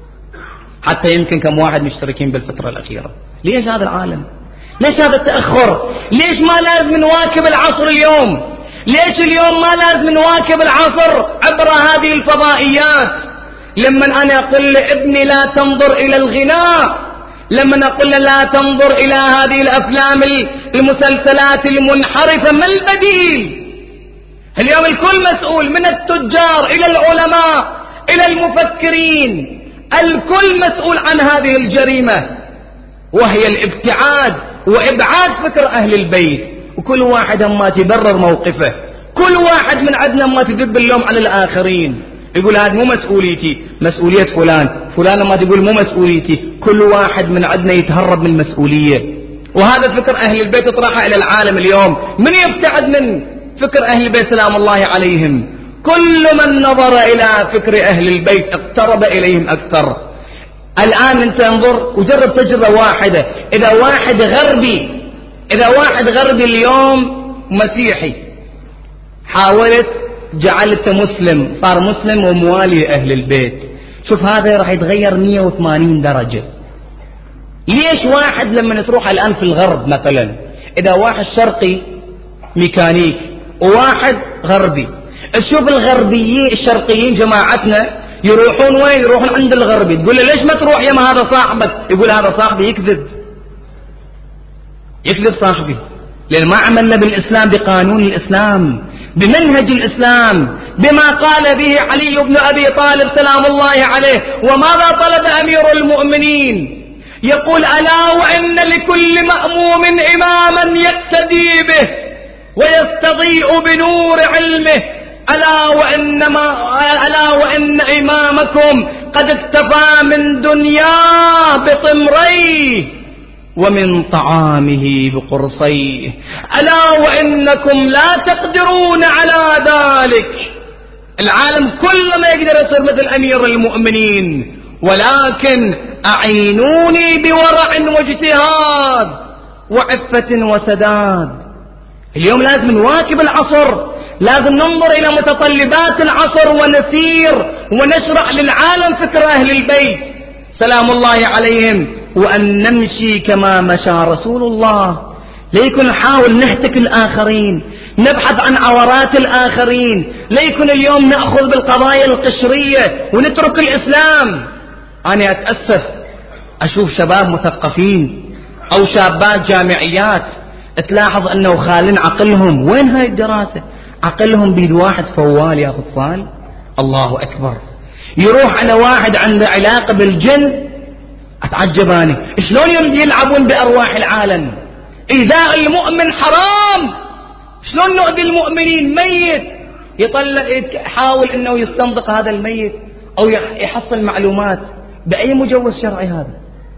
حتى يمكن كم واحد مشتركين بالفترة الأخيرة. ليش هذا العالم؟ ليش هذا التأخر؟ ليش ما لازم نواكب العصر اليوم؟ ليش اليوم ما لازم نواكب العصر عبر هذه الفضائيات؟ لما أنا أقول لابني لا تنظر إلى الغناء، لما أقول لا تنظر إلى هذه الأفلام المسلسلات المنحرفة، ما البديل؟ اليوم الكل مسؤول، من التجار إلى العلماء إلى المفكرين، الكل مسؤول عن هذه الجريمة، وهي الابتعاد وإبعاد فكر أهل البيت. وكل واحد ما تبرر موقفه، كل واحد من عندنا ما تدب اللوم على الآخرين، يقول هذا مو مسؤوليتي، مسؤولية فلان، فلان ما تقول مو مسؤوليتي. كل واحد من عندنا يتهرب من المسؤولية، وهذا فكر أهل البيت يطرحه إلى العالم اليوم. من يبتعد من فكر أهل البيت سلام الله عليهم؟ كل من نظر إلى فكر أهل البيت اقترب إليهم أكثر. الآن أنت انظر وجرب تجربة واحدة، إذا واحد غربي إذا واحد غربي اليوم مسيحي حاولت جعلته مسلم، صار مسلم وموالي أهل البيت، شوف هذا راح يتغير مئة وثمانين درجة. ليش واحد لما تروح الآن في الغرب مثلا، إذا واحد شرقي ميكانيك وواحد غربي، تشوف الغربيين الشرقيين جماعتنا يروحون وين؟ يروحون عند الغربي، تقول له ليش ما تروح يا ما هذا صاحبك؟ يقول هذا صاحبي يكذب. يكذب صاحبي، لأن ما عملنا بالإسلام بقانون الإسلام، بمنهج الإسلام، بما قال به علي بن أبي طالب سلام الله عليه. وماذا طلب أمير المؤمنين؟ يقول: ألا وإن لكل مأموم إماما يقتدي به ويستضيء بنور علمه، ألا وإن, ما ألا وإن إمامكم قد اكتفى من دنياه بطمريه ومن طعامه بقرصيه، ألا وإنكم لا تقدرون على ذلك. العالم كله ما يقدر يصير مثل أمير المؤمنين، ولكن أعينوني بورع واجتهاد وعفة وسداد. اليوم لازم نواكب العصر، لازم ننظر إلى متطلبات العصر ونسير ونشرح للعالم فكر أهل البيت سلام الله عليهم، وأن نمشي كما مشى رسول الله. ليكن نحاول نهتك الآخرين، نبحث عن عورات الآخرين، ليكن اليوم نأخذ بالقضايا القشرية ونترك الإسلام. أنا أتأسف أشوف شباب مثقفين أو شابات جامعيات تلاحظ أنه خالين عقلهم. وين هاي الدراسة؟ عقلهم بيد واحد فوال ياخذ صال. الله أكبر. يروح على واحد عنده علاقة بالجن، أتعجب أنا شلون يلعبون بأرواح العالم. إيذاء المؤمن حرام، شلون نؤذي المؤمنين؟ ميت يطلع يحاول أنه يستنطق هذا الميت أو يحصل معلومات. بأي مجوز شرعي هذا؟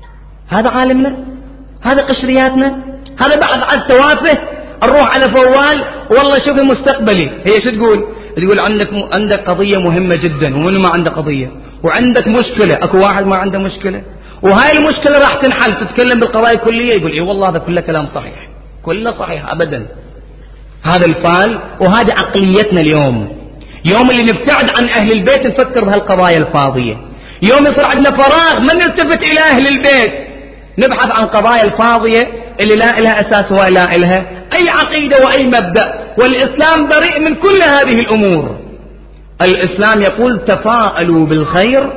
هذا عالمنا؟ هذا قشرياتنا؟ هذا بحث عن توافه؟ نروح على فوال والله شوف مستقبلي. هي شو تقول؟ تقول عندك م... عندك قضية مهمة جدا، ومنو ما عنده قضية؟ وعندك مشكلة، أكو واحد ما عنده مشكلة، وهاي المشكلة راح تنحل. تتكلم بالقضايا الكلية، يقول إيه والله هذا كله كلام صحيح، كله صحيح أبدا. هذا الفال، وهذه عقليتنا اليوم. يوم اللي نبتعد عن أهل البيت نفكر بهالقضايا الفاضية، يوم يصير عندنا فراغ ما نلتفت إلى أهل البيت، نبحث عن قضايا الفاضية اللي لا لها أساس ولا لها أي عقيدة وأي مبدأ. والإسلام بريء من كل هذه الأمور. الإسلام يقول تفاءلوا بالخير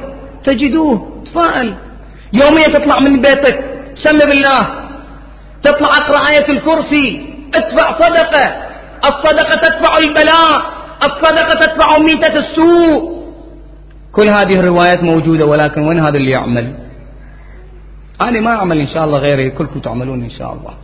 تجدوه. تفاءل. يوميا تطلع من بيتك سم بالله، تطلع اقرأ آية الكرسي، ادفع صدقة. الصدقة تدفع البلاء، الصدقة تدفع ميتة السوء. كل هذه الروايات موجودة، ولكن وين هذا اللي يعمل؟ أنا ما أعمل إن شاء الله، غيري كلكم تعملون إن شاء الله.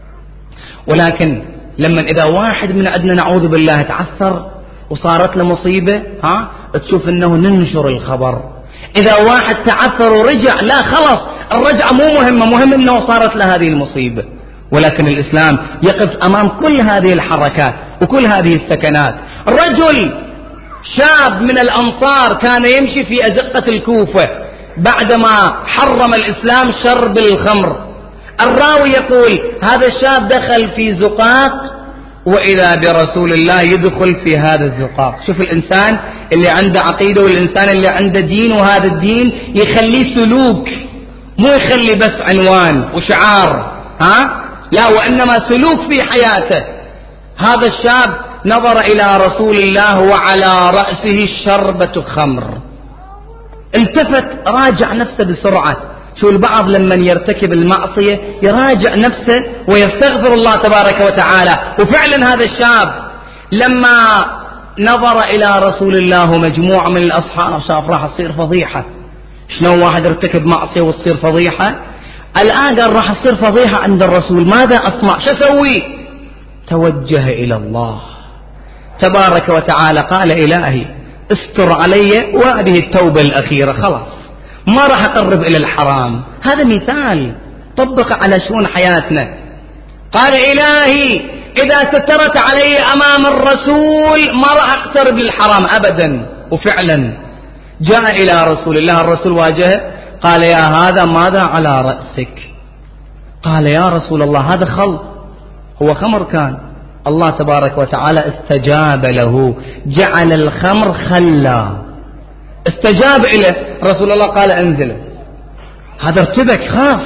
ولكن لما إذا واحد من عندنا نعوذ بالله تعثر وصارت له مصيبة، ها تشوف أنه ننشر الخبر. إذا واحد تعثر ورجع، لا خلاص الرجعة مو مهمة، مهم أنه صارت له هذه المصيبة. ولكن الإسلام يقف أمام كل هذه الحركات وكل هذه السكنات. رجل شاب من الأنصار كان يمشي في أزقة الكوفة بعدما حرم الإسلام شرب الخمر. الراوي يقول هذا الشاب دخل في زقاق وإذا برسول الله يدخل في هذا الزقاق. شوف الإنسان اللي عنده عقيدة والإنسان اللي عنده دين، وهذا الدين يخليه سلوك، مو يخلي بس عنوان وشعار، ها لا، وإنما سلوك في حياته. هذا الشاب نظر إلى رسول الله وعلى رأسه شربة خمر، التفت راجع نفسه بسرعة. شو البعض لما يرتكب المعصية يراجع نفسه ويستغفر الله تبارك وتعالى. وفعلا هذا الشاب لما نظر إلى رسول الله مجموعة من الأصحاب شاف راح تصير فضيحة. شلون واحد يرتكب معصية وتصير فضيحة؟ الآن قال راح تصير فضيحة عند الرسول، ماذا أصنع؟ شو أسوي؟ توجه إلى الله تبارك وتعالى، قال إلهي استر علي وهذه التوبة الأخيرة، خلاص ما راح أقرب إلى الحرام. هذا مثال طبق على شؤون حياتنا. قال إلهي إذا سترت علي أمام الرسول ما راح أقترب للحرام أبدا. وفعلا جاء إلى رسول الله، الرسول واجهه قال يا هذا ماذا على رأسك؟ قال يا رسول الله هذا خل، هو خمر كان. الله تبارك وتعالى استجاب له، جعل الخمر خلا، استجاب إليه. رسول الله قال انزله. هذا ارتبك خاف.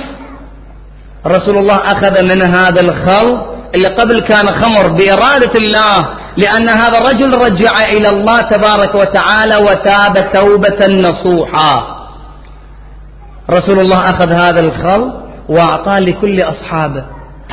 رسول الله أخذ من هذا الخل اللي قبل كان خمر بإرادة الله، لأن هذا الرجل رجع إلى الله تبارك وتعالى وتاب توبة نصوحا. رسول الله أخذ هذا الخل وأعطاه لكل أصحابه.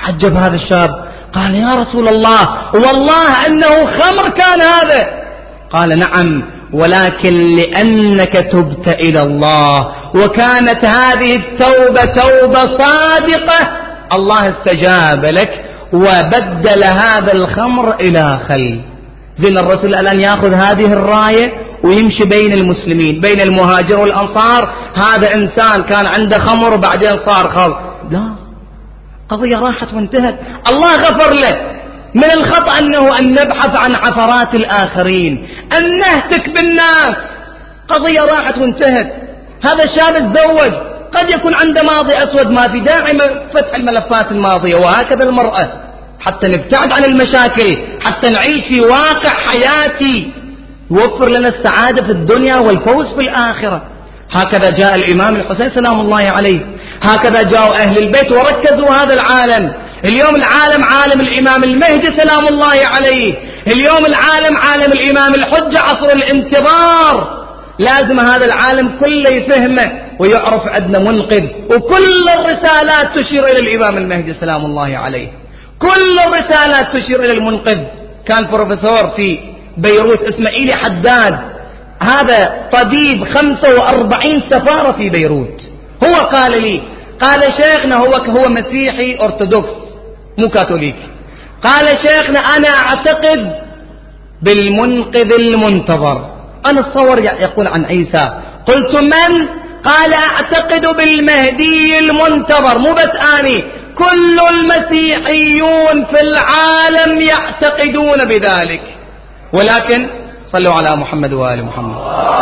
تعجب هذا الشاب، قال يا رسول الله والله أنه خمر كان هذا. قال نعم، ولكن لأنك تبت إلى الله وكانت هذه التوبة توبة صادقة الله استجاب لك وبدل هذا الخمر إلى خل. زين الرسول الآن يأخذ هذه الراية ويمشي بين المسلمين، بين المهاجر والأنصار. هذا إنسان كان عنده خمر وبعدين صار خل، لا، قضية راحت وانتهت. الله غفر له. من الخطأ أنه أن نبحث عن عثرات الآخرين، أن نهتك بالناس. قضية راحت وانتهت. هذا الشاب تزوج، قد يكون عنده ماضي أسود، ما في داعي فتح الملفات الماضية. وهكذا المرأة، حتى نبتعد عن المشاكل، حتى نعيش في واقع حياتي يوفر لنا السعادة في الدنيا والفوز في الآخرة. هكذا جاء الإمام الحسين سلام الله عليه، هكذا جاءوا أهل البيت وركزوا هذا العالم. اليوم العالم عالم الإمام المهدي سلام الله عليه، اليوم العالم عالم الإمام الحجة عصر الانتظار. لازم هذا العالم كله يفهمه ويعرف عندنا منقذ، وكل الرسالات تشير إلى الإمام المهدي سلام الله عليه، كل الرسالات تشير إلى المنقذ. كان بروفيسور في بيروت اسمه إيلي حداد، هذا طبيب خمسة وأربعين سفارة في بيروت. هو قال لي، قال شيخنا هو هو مسيحي أرثوذكس مو كاثوليك، قال شيخنا أنا أعتقد بالمنقذ المنتظر. أنا أتصور يقول عن عيسى. قلت من؟ قال أعتقد بالمهدي المنتظر. مو بس أني، كل المسيحيون في العالم يعتقدون بذلك. ولكن صلوا على محمد وآل محمد.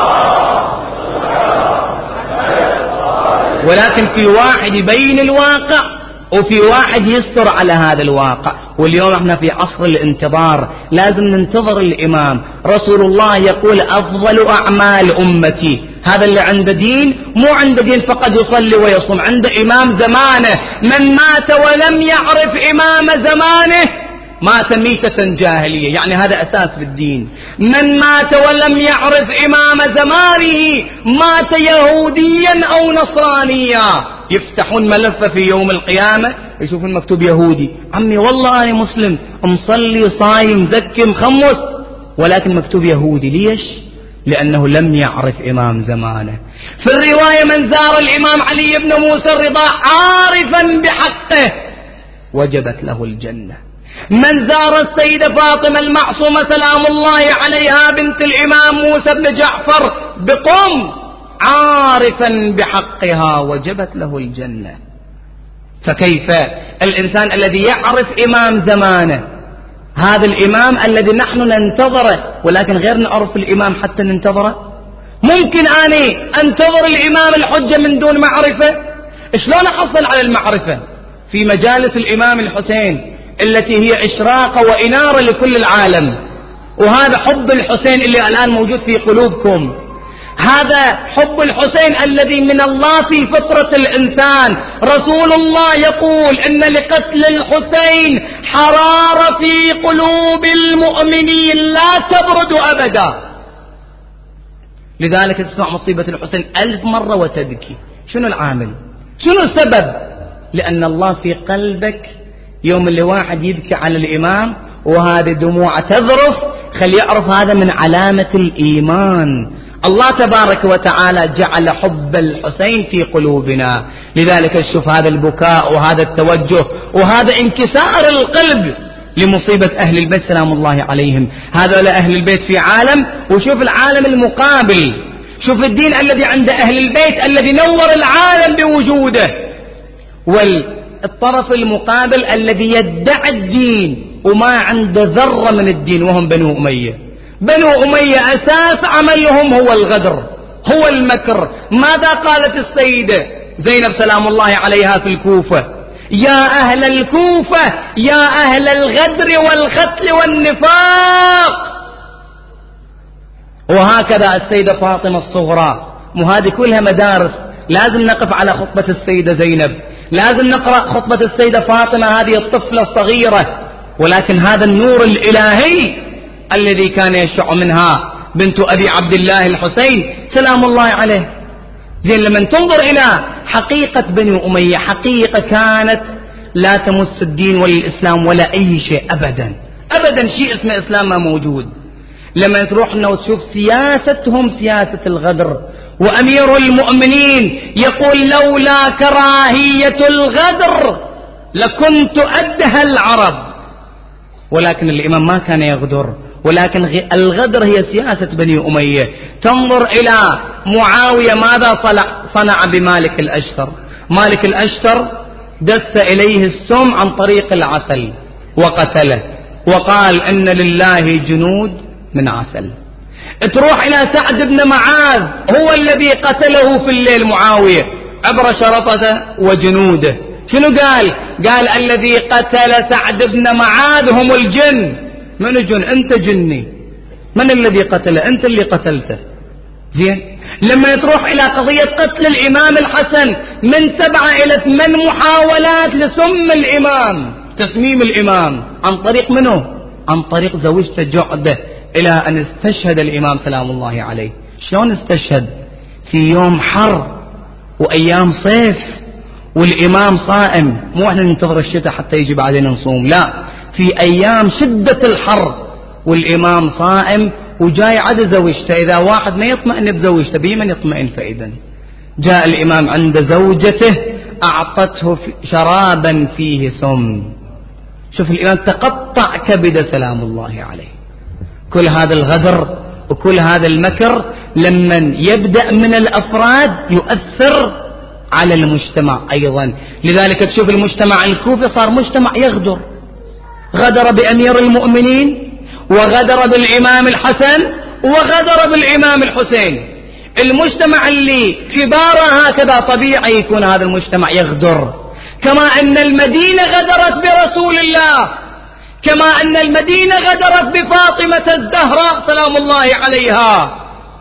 ولكن في واحد يبين الواقع وفي واحد يستر على هذا الواقع. واليوم احنا في عصر الانتظار، لازم ننتظر الإمام. رسول الله يقول أفضل أعمال أمتي، هذا اللي عنده دين، مو عنده دين فقط يصلي ويصوم، عنده إمام زمانه. من مات ولم يعرف إمام زمانه مات ميتة جاهلية، يعني هذا أساس في الدين. من مات ولم يعرف إمام زمانه مات يهوديا أو نصرانيا. يفتحون ملف في يوم القيامة يشوفون مكتوب يهودي، عمي والله أنا مسلم مصلي صايم زكي مخمس، ولكن مكتوب يهودي. ليش؟ لأنه لم يعرف إمام زمانه. في الرواية من زار الإمام علي بن موسى الرضا عارفا بحقه وجبت له الجنة. من زار السيدة فاطمة المعصومة سلام الله عليها بنت الإمام موسى بن جعفر بقم عارفا بحقها وجبت له الجنة. فكيف الإنسان الذي يعرف إمام زمانه، هذا الإمام الذي نحن ننتظره، ولكن غير نعرف الإمام حتى ننتظره. ممكن أني أنتظر الإمام الحجة من دون معرفة؟ شلون أحصل على المعرفة؟ في مجالس الإمام الحسين التي هي إشراقة وإنارة لكل العالم. وهذا حب الحسين اللي الآن موجود في قلوبكم، هذا حب الحسين الذي من الله في فطرة الإنسان. رسول الله يقول إن لقتل الحسين حرارة في قلوب المؤمنين لا تبرد أبدا. لذلك تسمع مصيبة الحسين ألف مرة وتبكي. شنو العامل؟ شنو السبب؟ لأن الله في قلبك. يوم اللي واحد يبكي على الإمام وهذه دموع تذرف، خلي يعرف هذا من علامة الإيمان. الله تبارك وتعالى جعل حب الحسين في قلوبنا. لذلك نشوف هذا البكاء وهذا التوجه وهذا انكسار القلب لمصيبة أهل البيت سلام الله عليهم. هذا أهل البيت في عالم، وشوف العالم المقابل، شوف الدين الذي عند أهل البيت الذي نور العالم بوجوده، والطرف المقابل الذي يدعي الدين وما عنده ذرة من الدين، وهم بنو أمية. بنو أمية أساس عملهم هو الغدر، هو المكر. ماذا قالت السيدة زينب سلام الله عليها في الكوفة؟ يا أهل الكوفة يا أهل الغدر والختل والنفاق. وهكذا السيدة فاطمة الصغرى. وهذه كلها مدارس. لازم نقف على خطبة السيدة زينب، لازم نقرأ خطبة السيدة فاطمة هذه الطفلة الصغيرة، ولكن هذا النور الإلهي الذي كان يشع منها بنت أبي عبد الله الحسين سلام الله عليه. زين لما تنظر إلى حقيقة بني أمية، حقيقة كانت لا تمس الدين ولا الإسلام ولا أي شيء أبدا أبدا. شيء اسمه إسلام ما موجود. لما تروح إنه تشوف سياستهم سياسة الغدر، وأمير المؤمنين يقول لولا كراهية الغدر لكنت أدهى العرب. ولكن الإمام ما كان يغدر، ولكن الغدر هي سياسة بني أمية. تنظر إلى معاوية ماذا صنع بمالك الأشتر. مالك الأشتر دس إليه السم عن طريق العسل وقتله، وقال إن لله جنود من عسل. تروح إلى سعد بن معاذ هو الذي قتله في الليل معاوية عبر شرطته وجنوده. شنو قال؟ قال الذي قتل سعد بن معاذ هم الجن. من الجن؟ أنت جني. من الذي قتله؟ أنت اللي قتلته. زين. لما تروح إلى قضية قتل الإمام الحسن من سبعة إلى ثمان محاولات لسم الإمام، تسميم الإمام عن طريق منه؟ عن طريق زوجته جعده، إلى أن استشهد الإمام سلام الله عليه. شلون استشهد؟ في يوم حر وأيام صيف والإمام صائم. مو احنا ننتظر الشتاء حتى يجي بعدين نصوم، لا، في أيام شدة الحر والإمام صائم وجاي عد زوجته. إذا واحد ما يطمئن بزوجته بمن يطمئن؟ فإذا جاء الإمام عند زوجته أعطته شرابا فيه سم. شوف الإمام تقطع كبد سلام الله عليه. كل هذا الغدر وكل هذا المكر لمن يبدأ من الأفراد يؤثر على المجتمع أيضا. لذلك تشوف المجتمع الكوفي صار مجتمع يغدر. غدر بأمير المؤمنين، وغدر بالإمام الحسن، وغدر بالإمام الحسين. المجتمع اللي كباره هكذا طبيعي يكون هذا المجتمع يغدر. كما أن المدينة غدرت برسول الله، كما أن المدينة غدرت بفاطمة الزهراء سلام الله عليها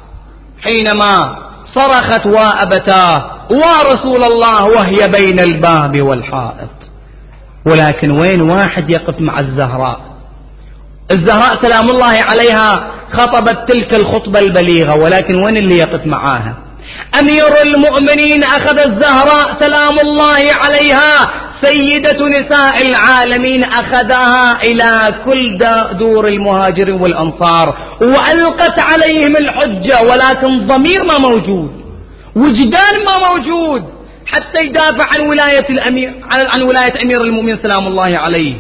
حينما صرخت وأبتاه ورسول الله وهي بين الباب والحائط. ولكن وين واحد يقف مع الزهراء؟ الزهراء سلام الله عليها خطبت تلك الخطبة البليغة، ولكن وين اللي يقف معاها؟ أمير المؤمنين أخذ الزهراء سلام الله عليها سيدة نساء العالمين، أخذها إلى كل دور المهاجرين والأنصار وألقت عليهم الحجة، ولكن ضمير ما موجود، وجدان ما موجود حتى يدافع عن ولاية الأمير، عن ولاية أمير المؤمنين سلام الله عليه.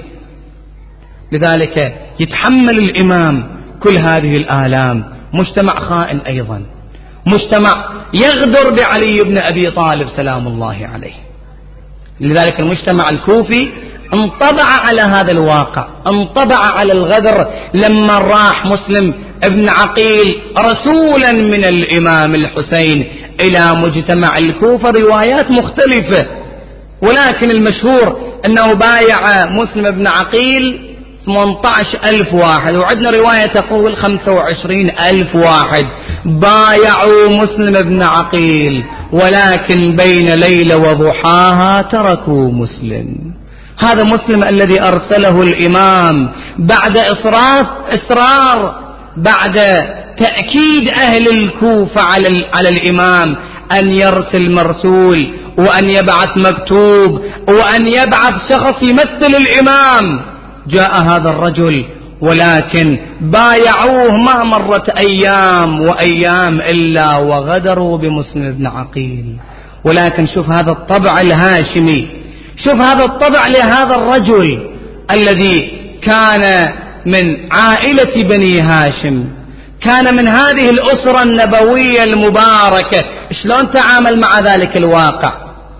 لذلك يتحمل الإمام كل هذه الآلام. مجتمع خائن أيضا، مجتمع يغدر بعلي بن أبي طالب سلام الله عليه. لذلك المجتمع الكوفي انطبع على هذا الواقع، انطبع على الغدر لما راح مسلم ابن عقيل رسولا من الإمام الحسين إلى مجتمع الكوفة. روايات مختلفة، ولكن المشهور أنه بايع مسلم ابن عقيل ثمانية عشر ألف واحد، وعندنا رواية تقول خمسة وعشرين ألف واحد بايعوا مسلم ابن عقيل، ولكن بين ليلة وضحاها تركوا مسلم. هذا مسلم الذي أرسله الإمام بعد إصرار إصرار بعد تأكيد أهل الكوفة على على الإمام أن يرسل مرسول، وأن يبعث مكتوب، وأن يبعث شخص يمثل الإمام. جاء هذا الرجل، ولكن بايعوه ما مرت أيام وأيام إلا وغدروا بمسلم بن عقيل. ولكن شوف هذا الطبع الهاشمي، شوف هذا الطبع لهذا الرجل الذي كان من عائلة بني هاشم، كان من هذه الأسرة النبوية المباركة. شلون تعامل مع ذلك الواقع؟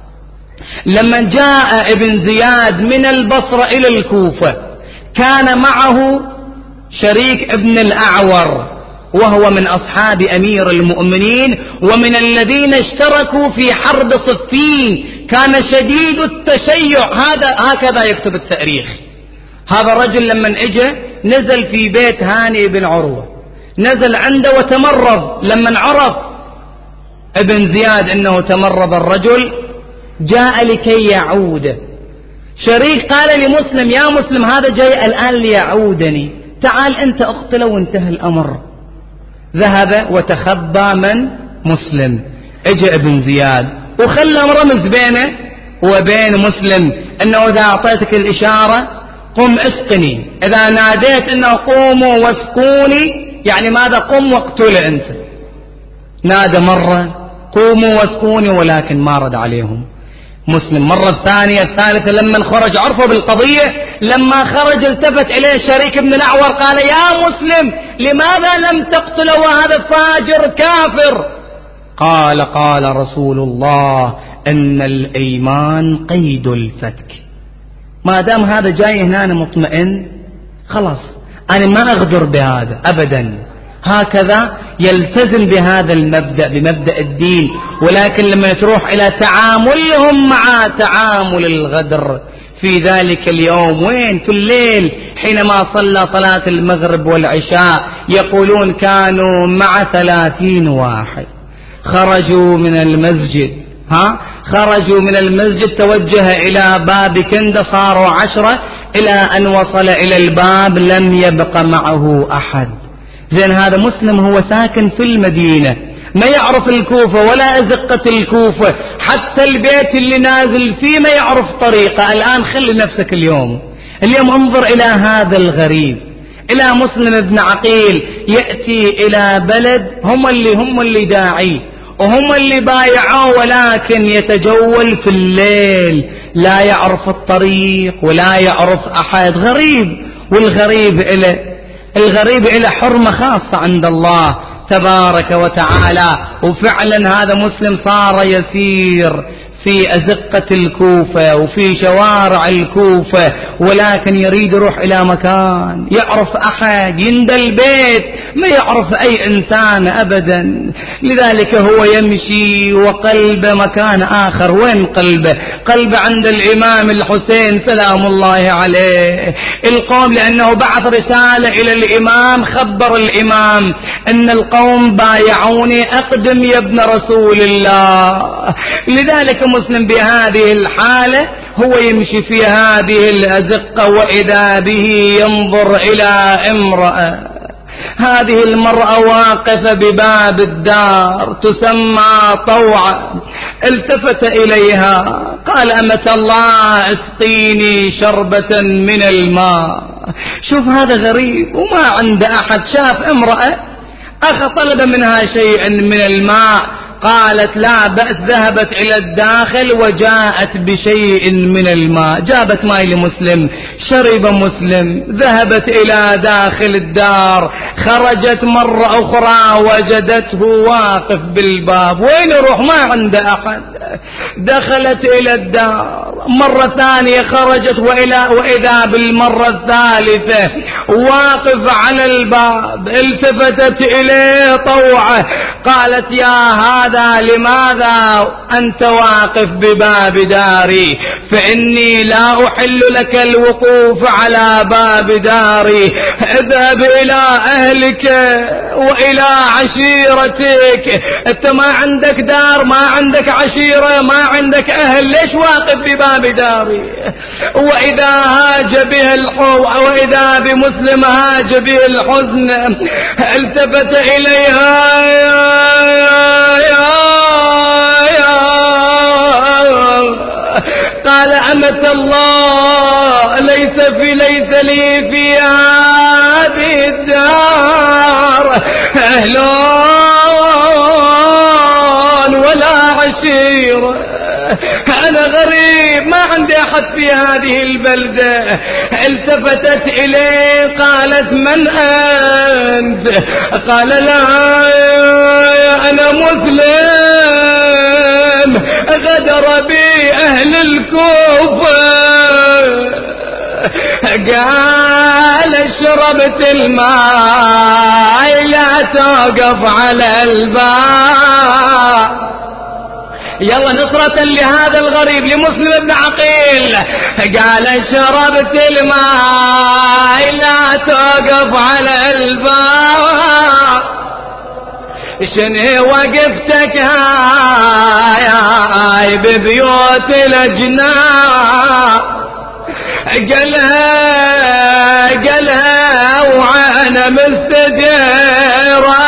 لما جاء ابن زياد من البصرة إلى الكوفة كان معه شريك ابن الأعور، وهو من أصحاب أمير المؤمنين ومن الذين اشتركوا في حرب صفين، كان شديد التشيع. هذا هكذا يكتب التاريخ. هذا الرجل لما اجى نزل في بيت هاني بن عروة، نزل عنده وتمرض. لما عرف ابن زياد انه تمرض الرجل جاء لكي يعود. شريك قال لمسلم: يا مسلم هذا جاي الآن ليعودني، تعال أنت اقتله وانتهى الأمر. ذهب وتخبى من؟ مسلم. اجى ابن زياد وخلى رمز بينه وبين مسلم أنه إذا أعطيتك الإشارة قم اسقني، إذا ناديت أنه قوموا واسقوني يعني ماذا؟ قم واقتل أنت. نادى مرة قوموا واسقوني ولكن ما رد عليهم مسلم. مرة الثانية الثالثة لما خرج عرفوا بالقضية، لما خرج التفت إليه شريك بن الأعور قال يا مسلم لماذا لم تقتله وهذا فاجر كافر؟ قال قال رسول الله أن الأيمان قيد الفتك. ما دام هذا جاي هنا أنا مطمئن خلاص أنا ما أغدر بهذا أبدا. هكذا يلتزم بهذا المبدأ، بمبدأ الدين. ولكن لما تروح إلى تعاملهم مع تعامل الغدر في ذلك اليوم، وين؟ في الليل حينما صلى صلاة المغرب والعشاء يقولون كانوا مع ثلاثين واحد خرجوا من المسجد، ها خرجوا من المسجد توجه إلى باب كندة صاروا عشرة، إلى أن وصل إلى الباب لم يبق معه أحد. زين هذا مسلم هو ساكن في المدينة ما يعرف الكوفة ولا أزقة الكوفة، حتى البيت اللي نازل فيه ما يعرف طريقة. الآن خلي نفسك اليوم اليوم انظر إلى هذا الغريب، إلى مسلم بن عقيل يأتي إلى بلد هم اللي هم اللي داعي وهم اللي بايعوا، ولكن يتجول في الليل لا يعرف الطريق ولا يعرف أحد. غريب، والغريب إلى الغريب إلى حرمة خاصة عند الله تبارك وتعالى. وفعلا هذا مسلم صار يسير في أزقة الكوفة وفي شوارع الكوفة، ولكن يريد يروح إلى مكان يعرف أحد، يندى البيت ما يعرف أي إنسان أبدا. لذلك هو يمشي وقلبه مكان آخر. وين قلبه؟ قلبه عند الإمام الحسين سلام الله عليه. القوم لأنه بعث رسالة إلى الإمام، خبر الإمام أن القوم بايعوني أقدم يا ابن رسول الله. لذلك مسلم بهذه الحالة هو يمشي في هذه الأزقة وإذا به ينظر إلى امرأة. هذه المرأة واقفة بباب الدار تسمى طوعة. التفت إليها قال أمة الله اسقيني شربة من الماء. شوف هذا غريب وما عنده أحد، شاف امرأة أخ طلب منها شيئا من الماء، قالت لا بأس، ذهبت إلى الداخل وجاءت بشيء من الماء، جابت ماء لمسلم شرب مسلم. ذهبت إلى داخل الدار، خرجت مرة أخرى وجدته واقف بالباب. وين يروح؟ ما عنده أحد. دخلت إلى الدار مرة ثانية، خرجت وإلى وإذا بالمرة الثالثة واقف على الباب. التفتت إليه طوعة قالت يا هذا لماذا أنت واقف بباب داري؟ فإني لا أحل لك الوقوف على باب داري. اذهب إلى أهلك وإلى عشيرتك. أنت ما عندك دار، ما عندك عشيرة، ما عندك أهل، ليش واقف بباب داري؟ وإذا هاج به الحو وإذا بمسلم هاج به الحزن التفت إليها يا قال أمة الله ليس في ليس لي في هذه الدار أهل ولا عشيرة، أنا غريب ما عندي أحد في هذه البلدة. التفتت إليه قالت من أنت؟ قال لا أنا مسلم غدر بي أهل الكوفة. قال شربت الماء لا توقف على الباب. يلا نصرة لهذا الغريب لمسلم بن عقيل. قال شربت الماء لا توقف على الباب. شنو وقفتك هاي هاي ببيوت الأجناب؟ قالها قالها وعنا مستجيرة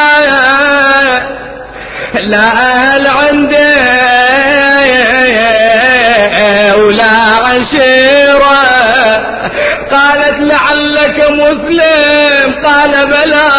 لا أهل عندي ولا لك مسلم؟ قال بلى.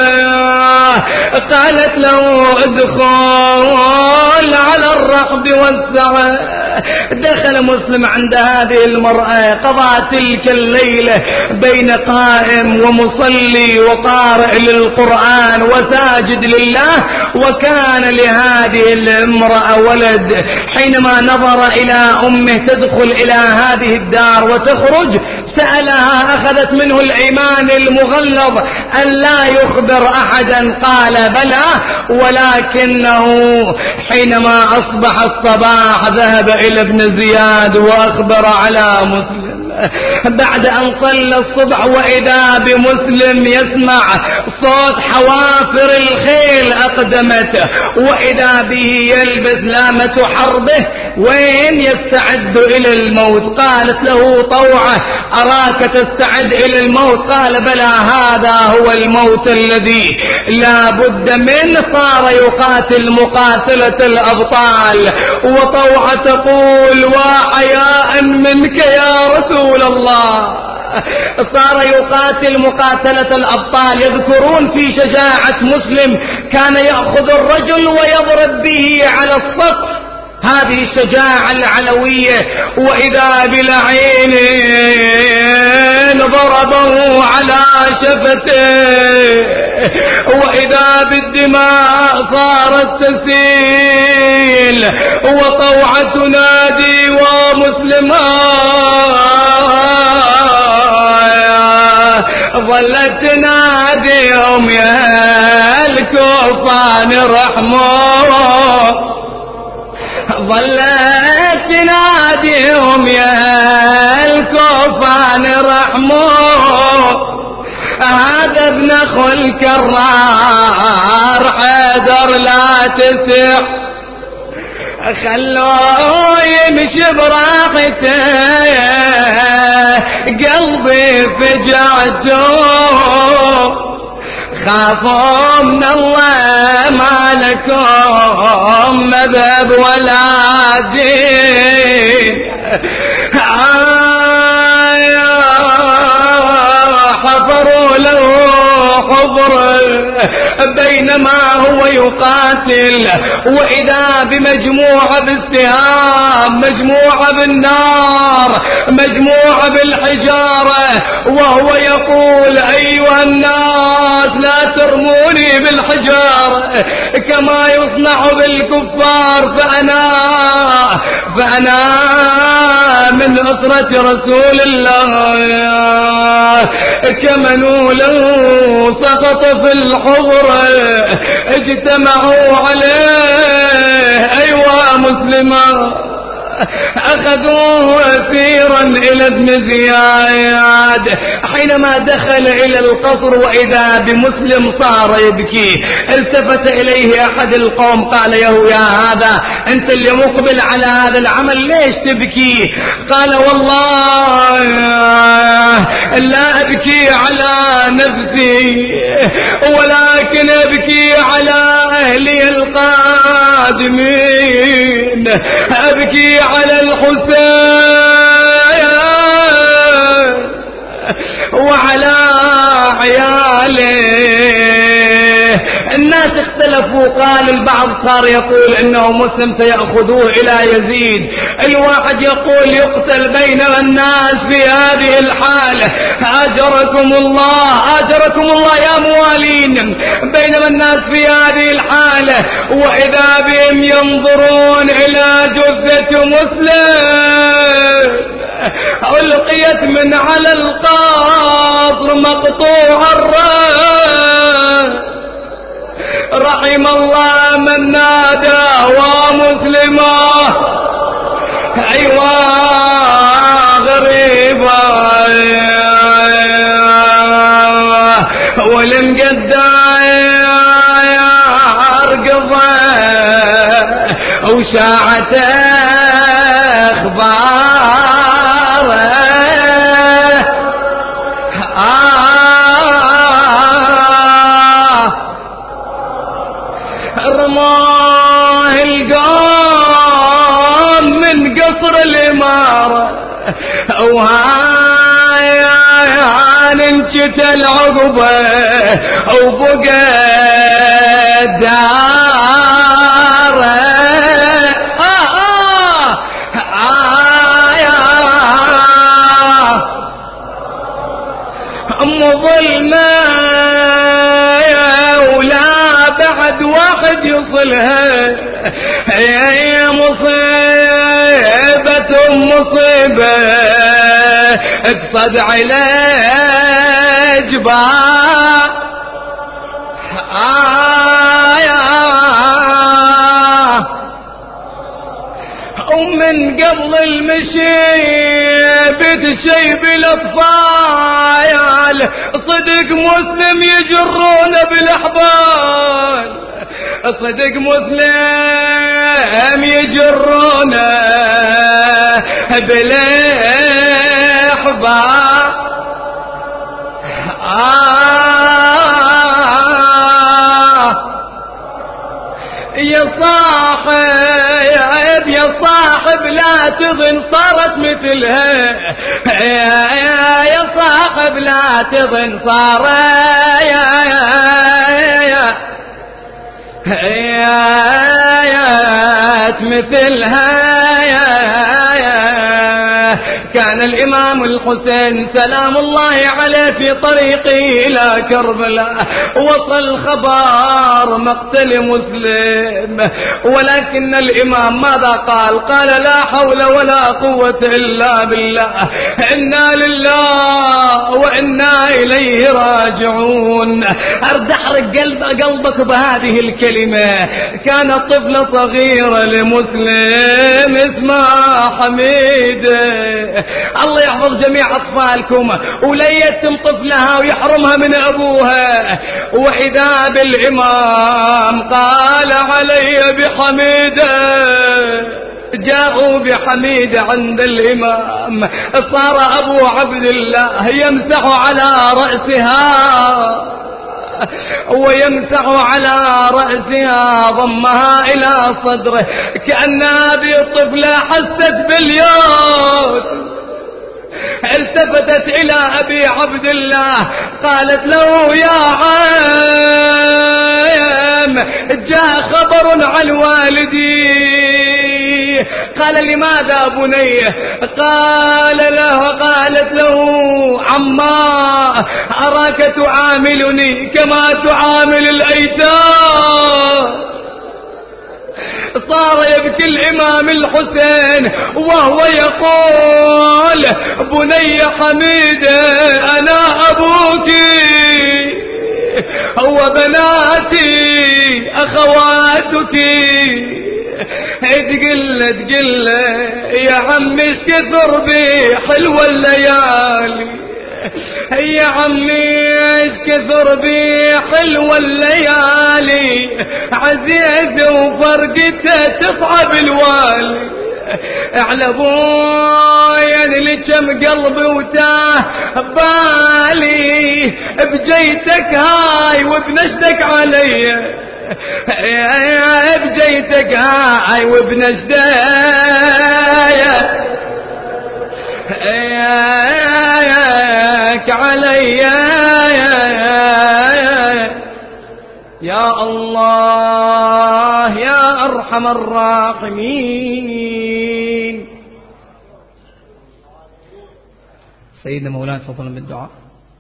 قالت له ادخل على الرحب والسعة. دخل مسلم عند هذه المرأة، قضى تلك الليلة بين قائم ومصلي وقارئ للقرآن وساجد لله. وكان لهذه الامرأة ولد، حينما نظر إلى أمه تدخل إلى هذه الدار وتخرج سألها، أخذت منه الإيمان المغلظ أن لا يخبر أحدا. قال بلى، ولكنه حينما أصبح الصباح ذهب إلى ابن زياد وأخبر على مسلم بعد أن صلى الصبح، وإذا بمسلم يسمع صوت حوافر الخيل أقدمته، وإذا به يلبس لامة حربه وين يستعد إلى الموت. قالت له طوعة أراك تستعد إلى الموت؟ قال بلى، هذا هو الموت الذي لا بد منه. صار يقاتل مقاتلة الأبطال، وطوعة تقول وحياء منك يا رسول الله. صار يقاتل مقاتلة الأبطال. يذكرون في شجاعة مسلم كان يأخذ الرجل ويضرب به على السطح، هذه الشجاعة العلوية. وإذا بلعين ضربه على شفته، وإذا بالدماء صارت تسيل، وطوعة تنادي ومسلما ظلت تناديهم يا الكوفان رحموا، ظلت تناديهم يا الكوفان رحموا. هذا ابن اخو الكرار حيدر لا تسع، خلوه يمشي براحته قلبي فجعته. خافوا من الله ما لكم مذهب ولا دين. حفروا له حفر بينما هو يقاتل، وإذا بمجموعة بالسهام، مجموعة بالنار، مجموعة بالحجارة، وهو يقول أيها الناس لا ترموني بالحجارة كما يصنع بالكفار، فأنا فأنا من أسرة رسول الله. كمنوا له سقط في الحفرة، اجتمعوا عليه أيها مسلمة، أخذوه أسيرا إلى ابن زياد. حينما دخل إلى القصر وإذا بمسلم صار يبكي، التفت إليه أحد القوم قال له يا هذا أنت اللي مقبل على هذا العمل ليش تبكي؟ قال والله لا أبكي على نفسي ولكن أبكي على أهلي القادمين، أبكي على الحسين وعلى عياله. الناس اختلفوا، قال البعض صار يقول انه مسلم سيأخذوه الى يزيد، الواحد يقول يقتل بين الناس في هذه الحالة. اجركم الله اجركم الله يا موالين، بينما الناس في هذه الحالة واذا بهم ينظرون الى جثة مسلم ألقيت من على القصر مقطوع الرأس. رحم الله من نادى ومسلمة أيوة غريبة والمقدار قضى وشاعت أخبار رماه القوم من قصر الإمارة وهاي وانقتل عقبه وبقى داره آه آه آه أم ظلمة ولا بعد واحد يصلها يا مصيبة مصيبة اقصد على جبال ومن قبل المشي بتشيب الاطفال صدق مسلم يجرون بالاحبال صدق مسلم يجرون بالاحبال آه يا صاحب يا صاحب لا تظن صارت مثلها يا صاحب لا تظن صارت مثلها كان الإمام الحسين سلام الله عليه في طريقه إلى كربلاء وصل خبر مقتل مسلم ولكن الإمام ماذا قال؟ قال لا حول ولا قوة إلا بالله إنا لله وإنا إليه راجعون. أرد أحرق قلب قلبك بهذه الكلمة. كانت طفلة صغيرة لمسلم اسمها حميدة، الله يحفظ جميع أطفالكم ولا يتم طفلها ويحرمها من أبوها. وإذا بالإمام قال علي بحميدة، جاءوا بحميدة عند الإمام، صار أبو عبد الله يمسح على رأسها ويمسح على رأسها، ضمها إلى صدره كأن هذه الطفلة حست باليوم. التفتت إلى أبي عبد الله قالت له يا عم جاء خبر عن والدي. قال لماذا بني؟ قال له قالت له عما أراك تعاملني كما تعامل الأيتام. صار يبكي الإمام الحسين وهو يقول بني حميدة أنا أبوك وبناتي أخواتك. تقل تقل يا عمي ايش كثر بي حلوة الليالي، يا عمي ايش كثر بي حلوة الليالي، عزيزة وفرقتها تصعب الوالي. على ابويا اللي كم قلبي وتاه بالي بجيتك هاي وبنشدك علي، بجيتك هاي وبنشدك علي يا الله يا أرحم الراحمين. سيدنا مولانا تفضل بالدعاء.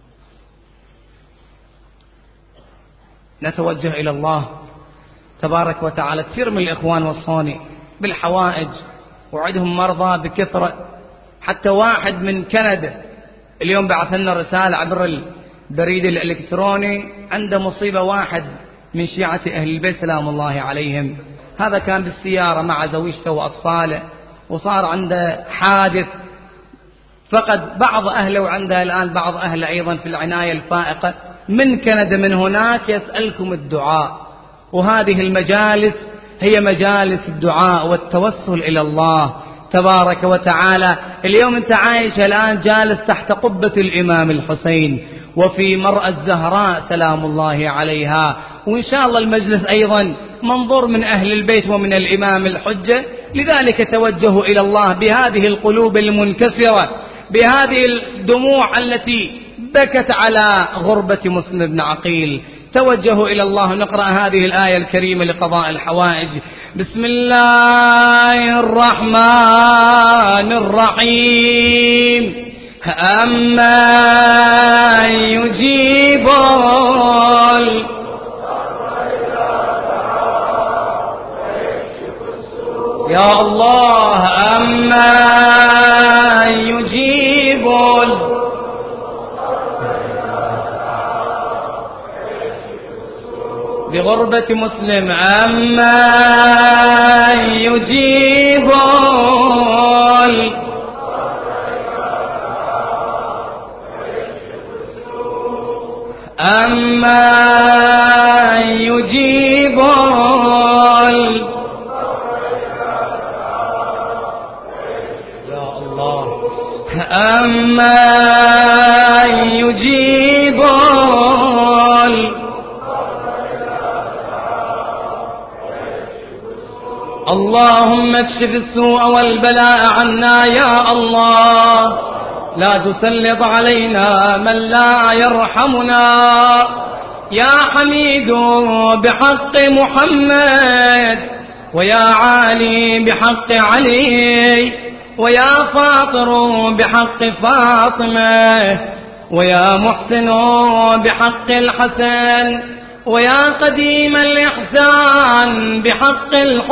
نتوجه إلى الله تبارك وتعالى. كثير من الإخوان وصوني بالحوائج وعدهم مرضى بكثرة، حتى واحد من كندا اليوم بعث لنا رسالة عبر البريد الإلكتروني عنده مصيبة، واحد من شيعة أهل البيت سلام الله عليهم، هذا كان بالسيارة مع زوجته وأطفاله وصار عنده حادث، فقد بعض أهله وعنده الآن بعض أهله أيضا في العناية الفائقة من كندا. من هناك يسألكم الدعاء، وهذه المجالس هي مجالس الدعاء والتوسل إلى الله تبارك وتعالى. اليوم أنت عايش الآن جالس تحت قبة الإمام الحسين وفي مرأى الزهراء سلام الله عليها، وإن شاء الله المجلس أيضا منظور من أهل البيت ومن الإمام الحجة. لذلك توجهوا إلى الله بهذه القلوب المنكسرة، بهذه الدموع التي بكت على غربة مسلم بن عقيل. توجهوا إلى الله. نقرأ هذه الآية الكريمة لقضاء الحوائج. بسم الله الرحمن الرحيم. أما يجيب يا الله أما يجيب بغربة مسلم. أما يجيب أما يجيب يا الله أما يجيب اللهم اكشف السوء والبلاء عنا يا الله. لا تسلط علينا من لا يرحمنا. يا حميد بحق محمد، ويا عالي بحق علي، ويا فاطر بحق فاطمة، ويا محسن بحق الحسن، ويا قديم الإحسان بحق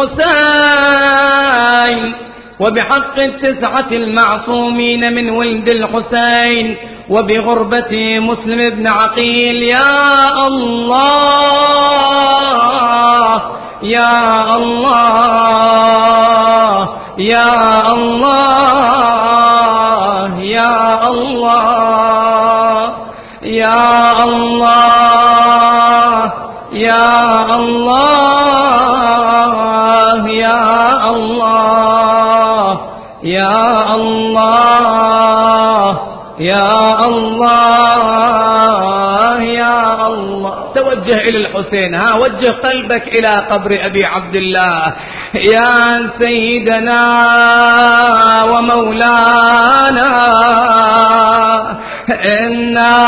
الحسين، وبحق التسعة المعصومين من ولد الحسين، وبغربة مسلم بن عقيل يا الله يا الله يا الله يا الله يا الله يا الله يا الله يا الله يا الله يا الله. توجه إلى الحسين. ها وجه قلبك إلى قبر أبي عبد الله. يا سيدنا ومولانا إنا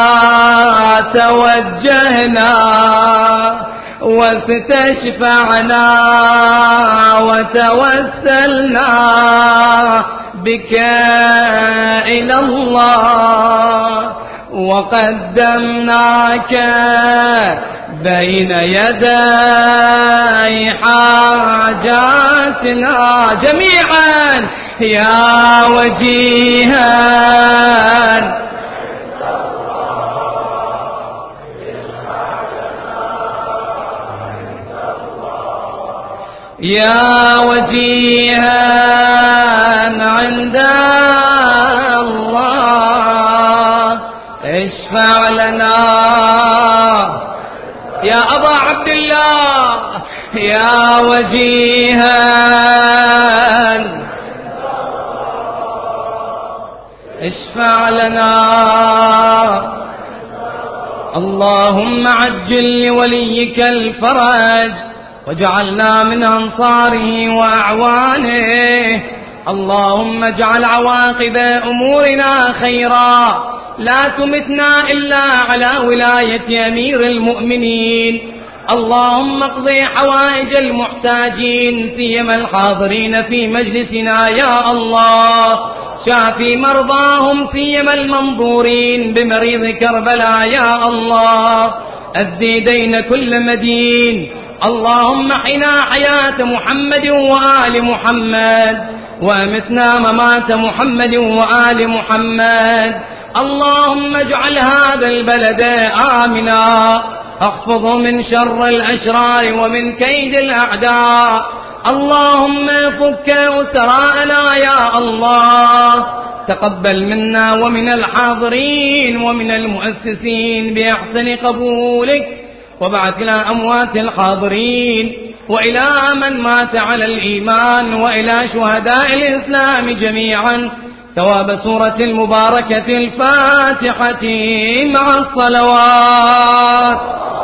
توجهنا واستشفعنا وتوسلنا بك إلى الله، وقدمناك بين يدي حاجاتنا جميعا يا وجيها يا وجيها عند الله اشفع لنا يا أبا عبد الله يا وجيها اشفع لنا. اللهم عجل لوليك الفرج وجعلنا من أنصاره وأعوانه. اللهم اجعل عواقب أمورنا خيرا، لا تمتنا إلا على ولاية أمير المؤمنين. اللهم اقضي حوائج المحتاجين سيما الحاضرين في مجلسنا يا الله. شافي مرضاهم سيما المنظورين بمريض كربلاء يا الله. أدي دين كل مدين. اللهم حنا حياة محمد وآل محمد، وأمتنا ممات محمد وآل محمد. اللهم اجعل هذا البلد آمنا، احفظ من شر الأشرار ومن كيد الأعداء. اللهم فك أسراءنا يا الله. تقبل منا ومن الحاضرين ومن المؤسسين بأحسن قبولك، وبعث إلى أموات الحاضرين وإلى من مات على الإيمان وإلى شهداء الإسلام جميعا ثواب سورة المباركة الفاتحة مع الصلوات.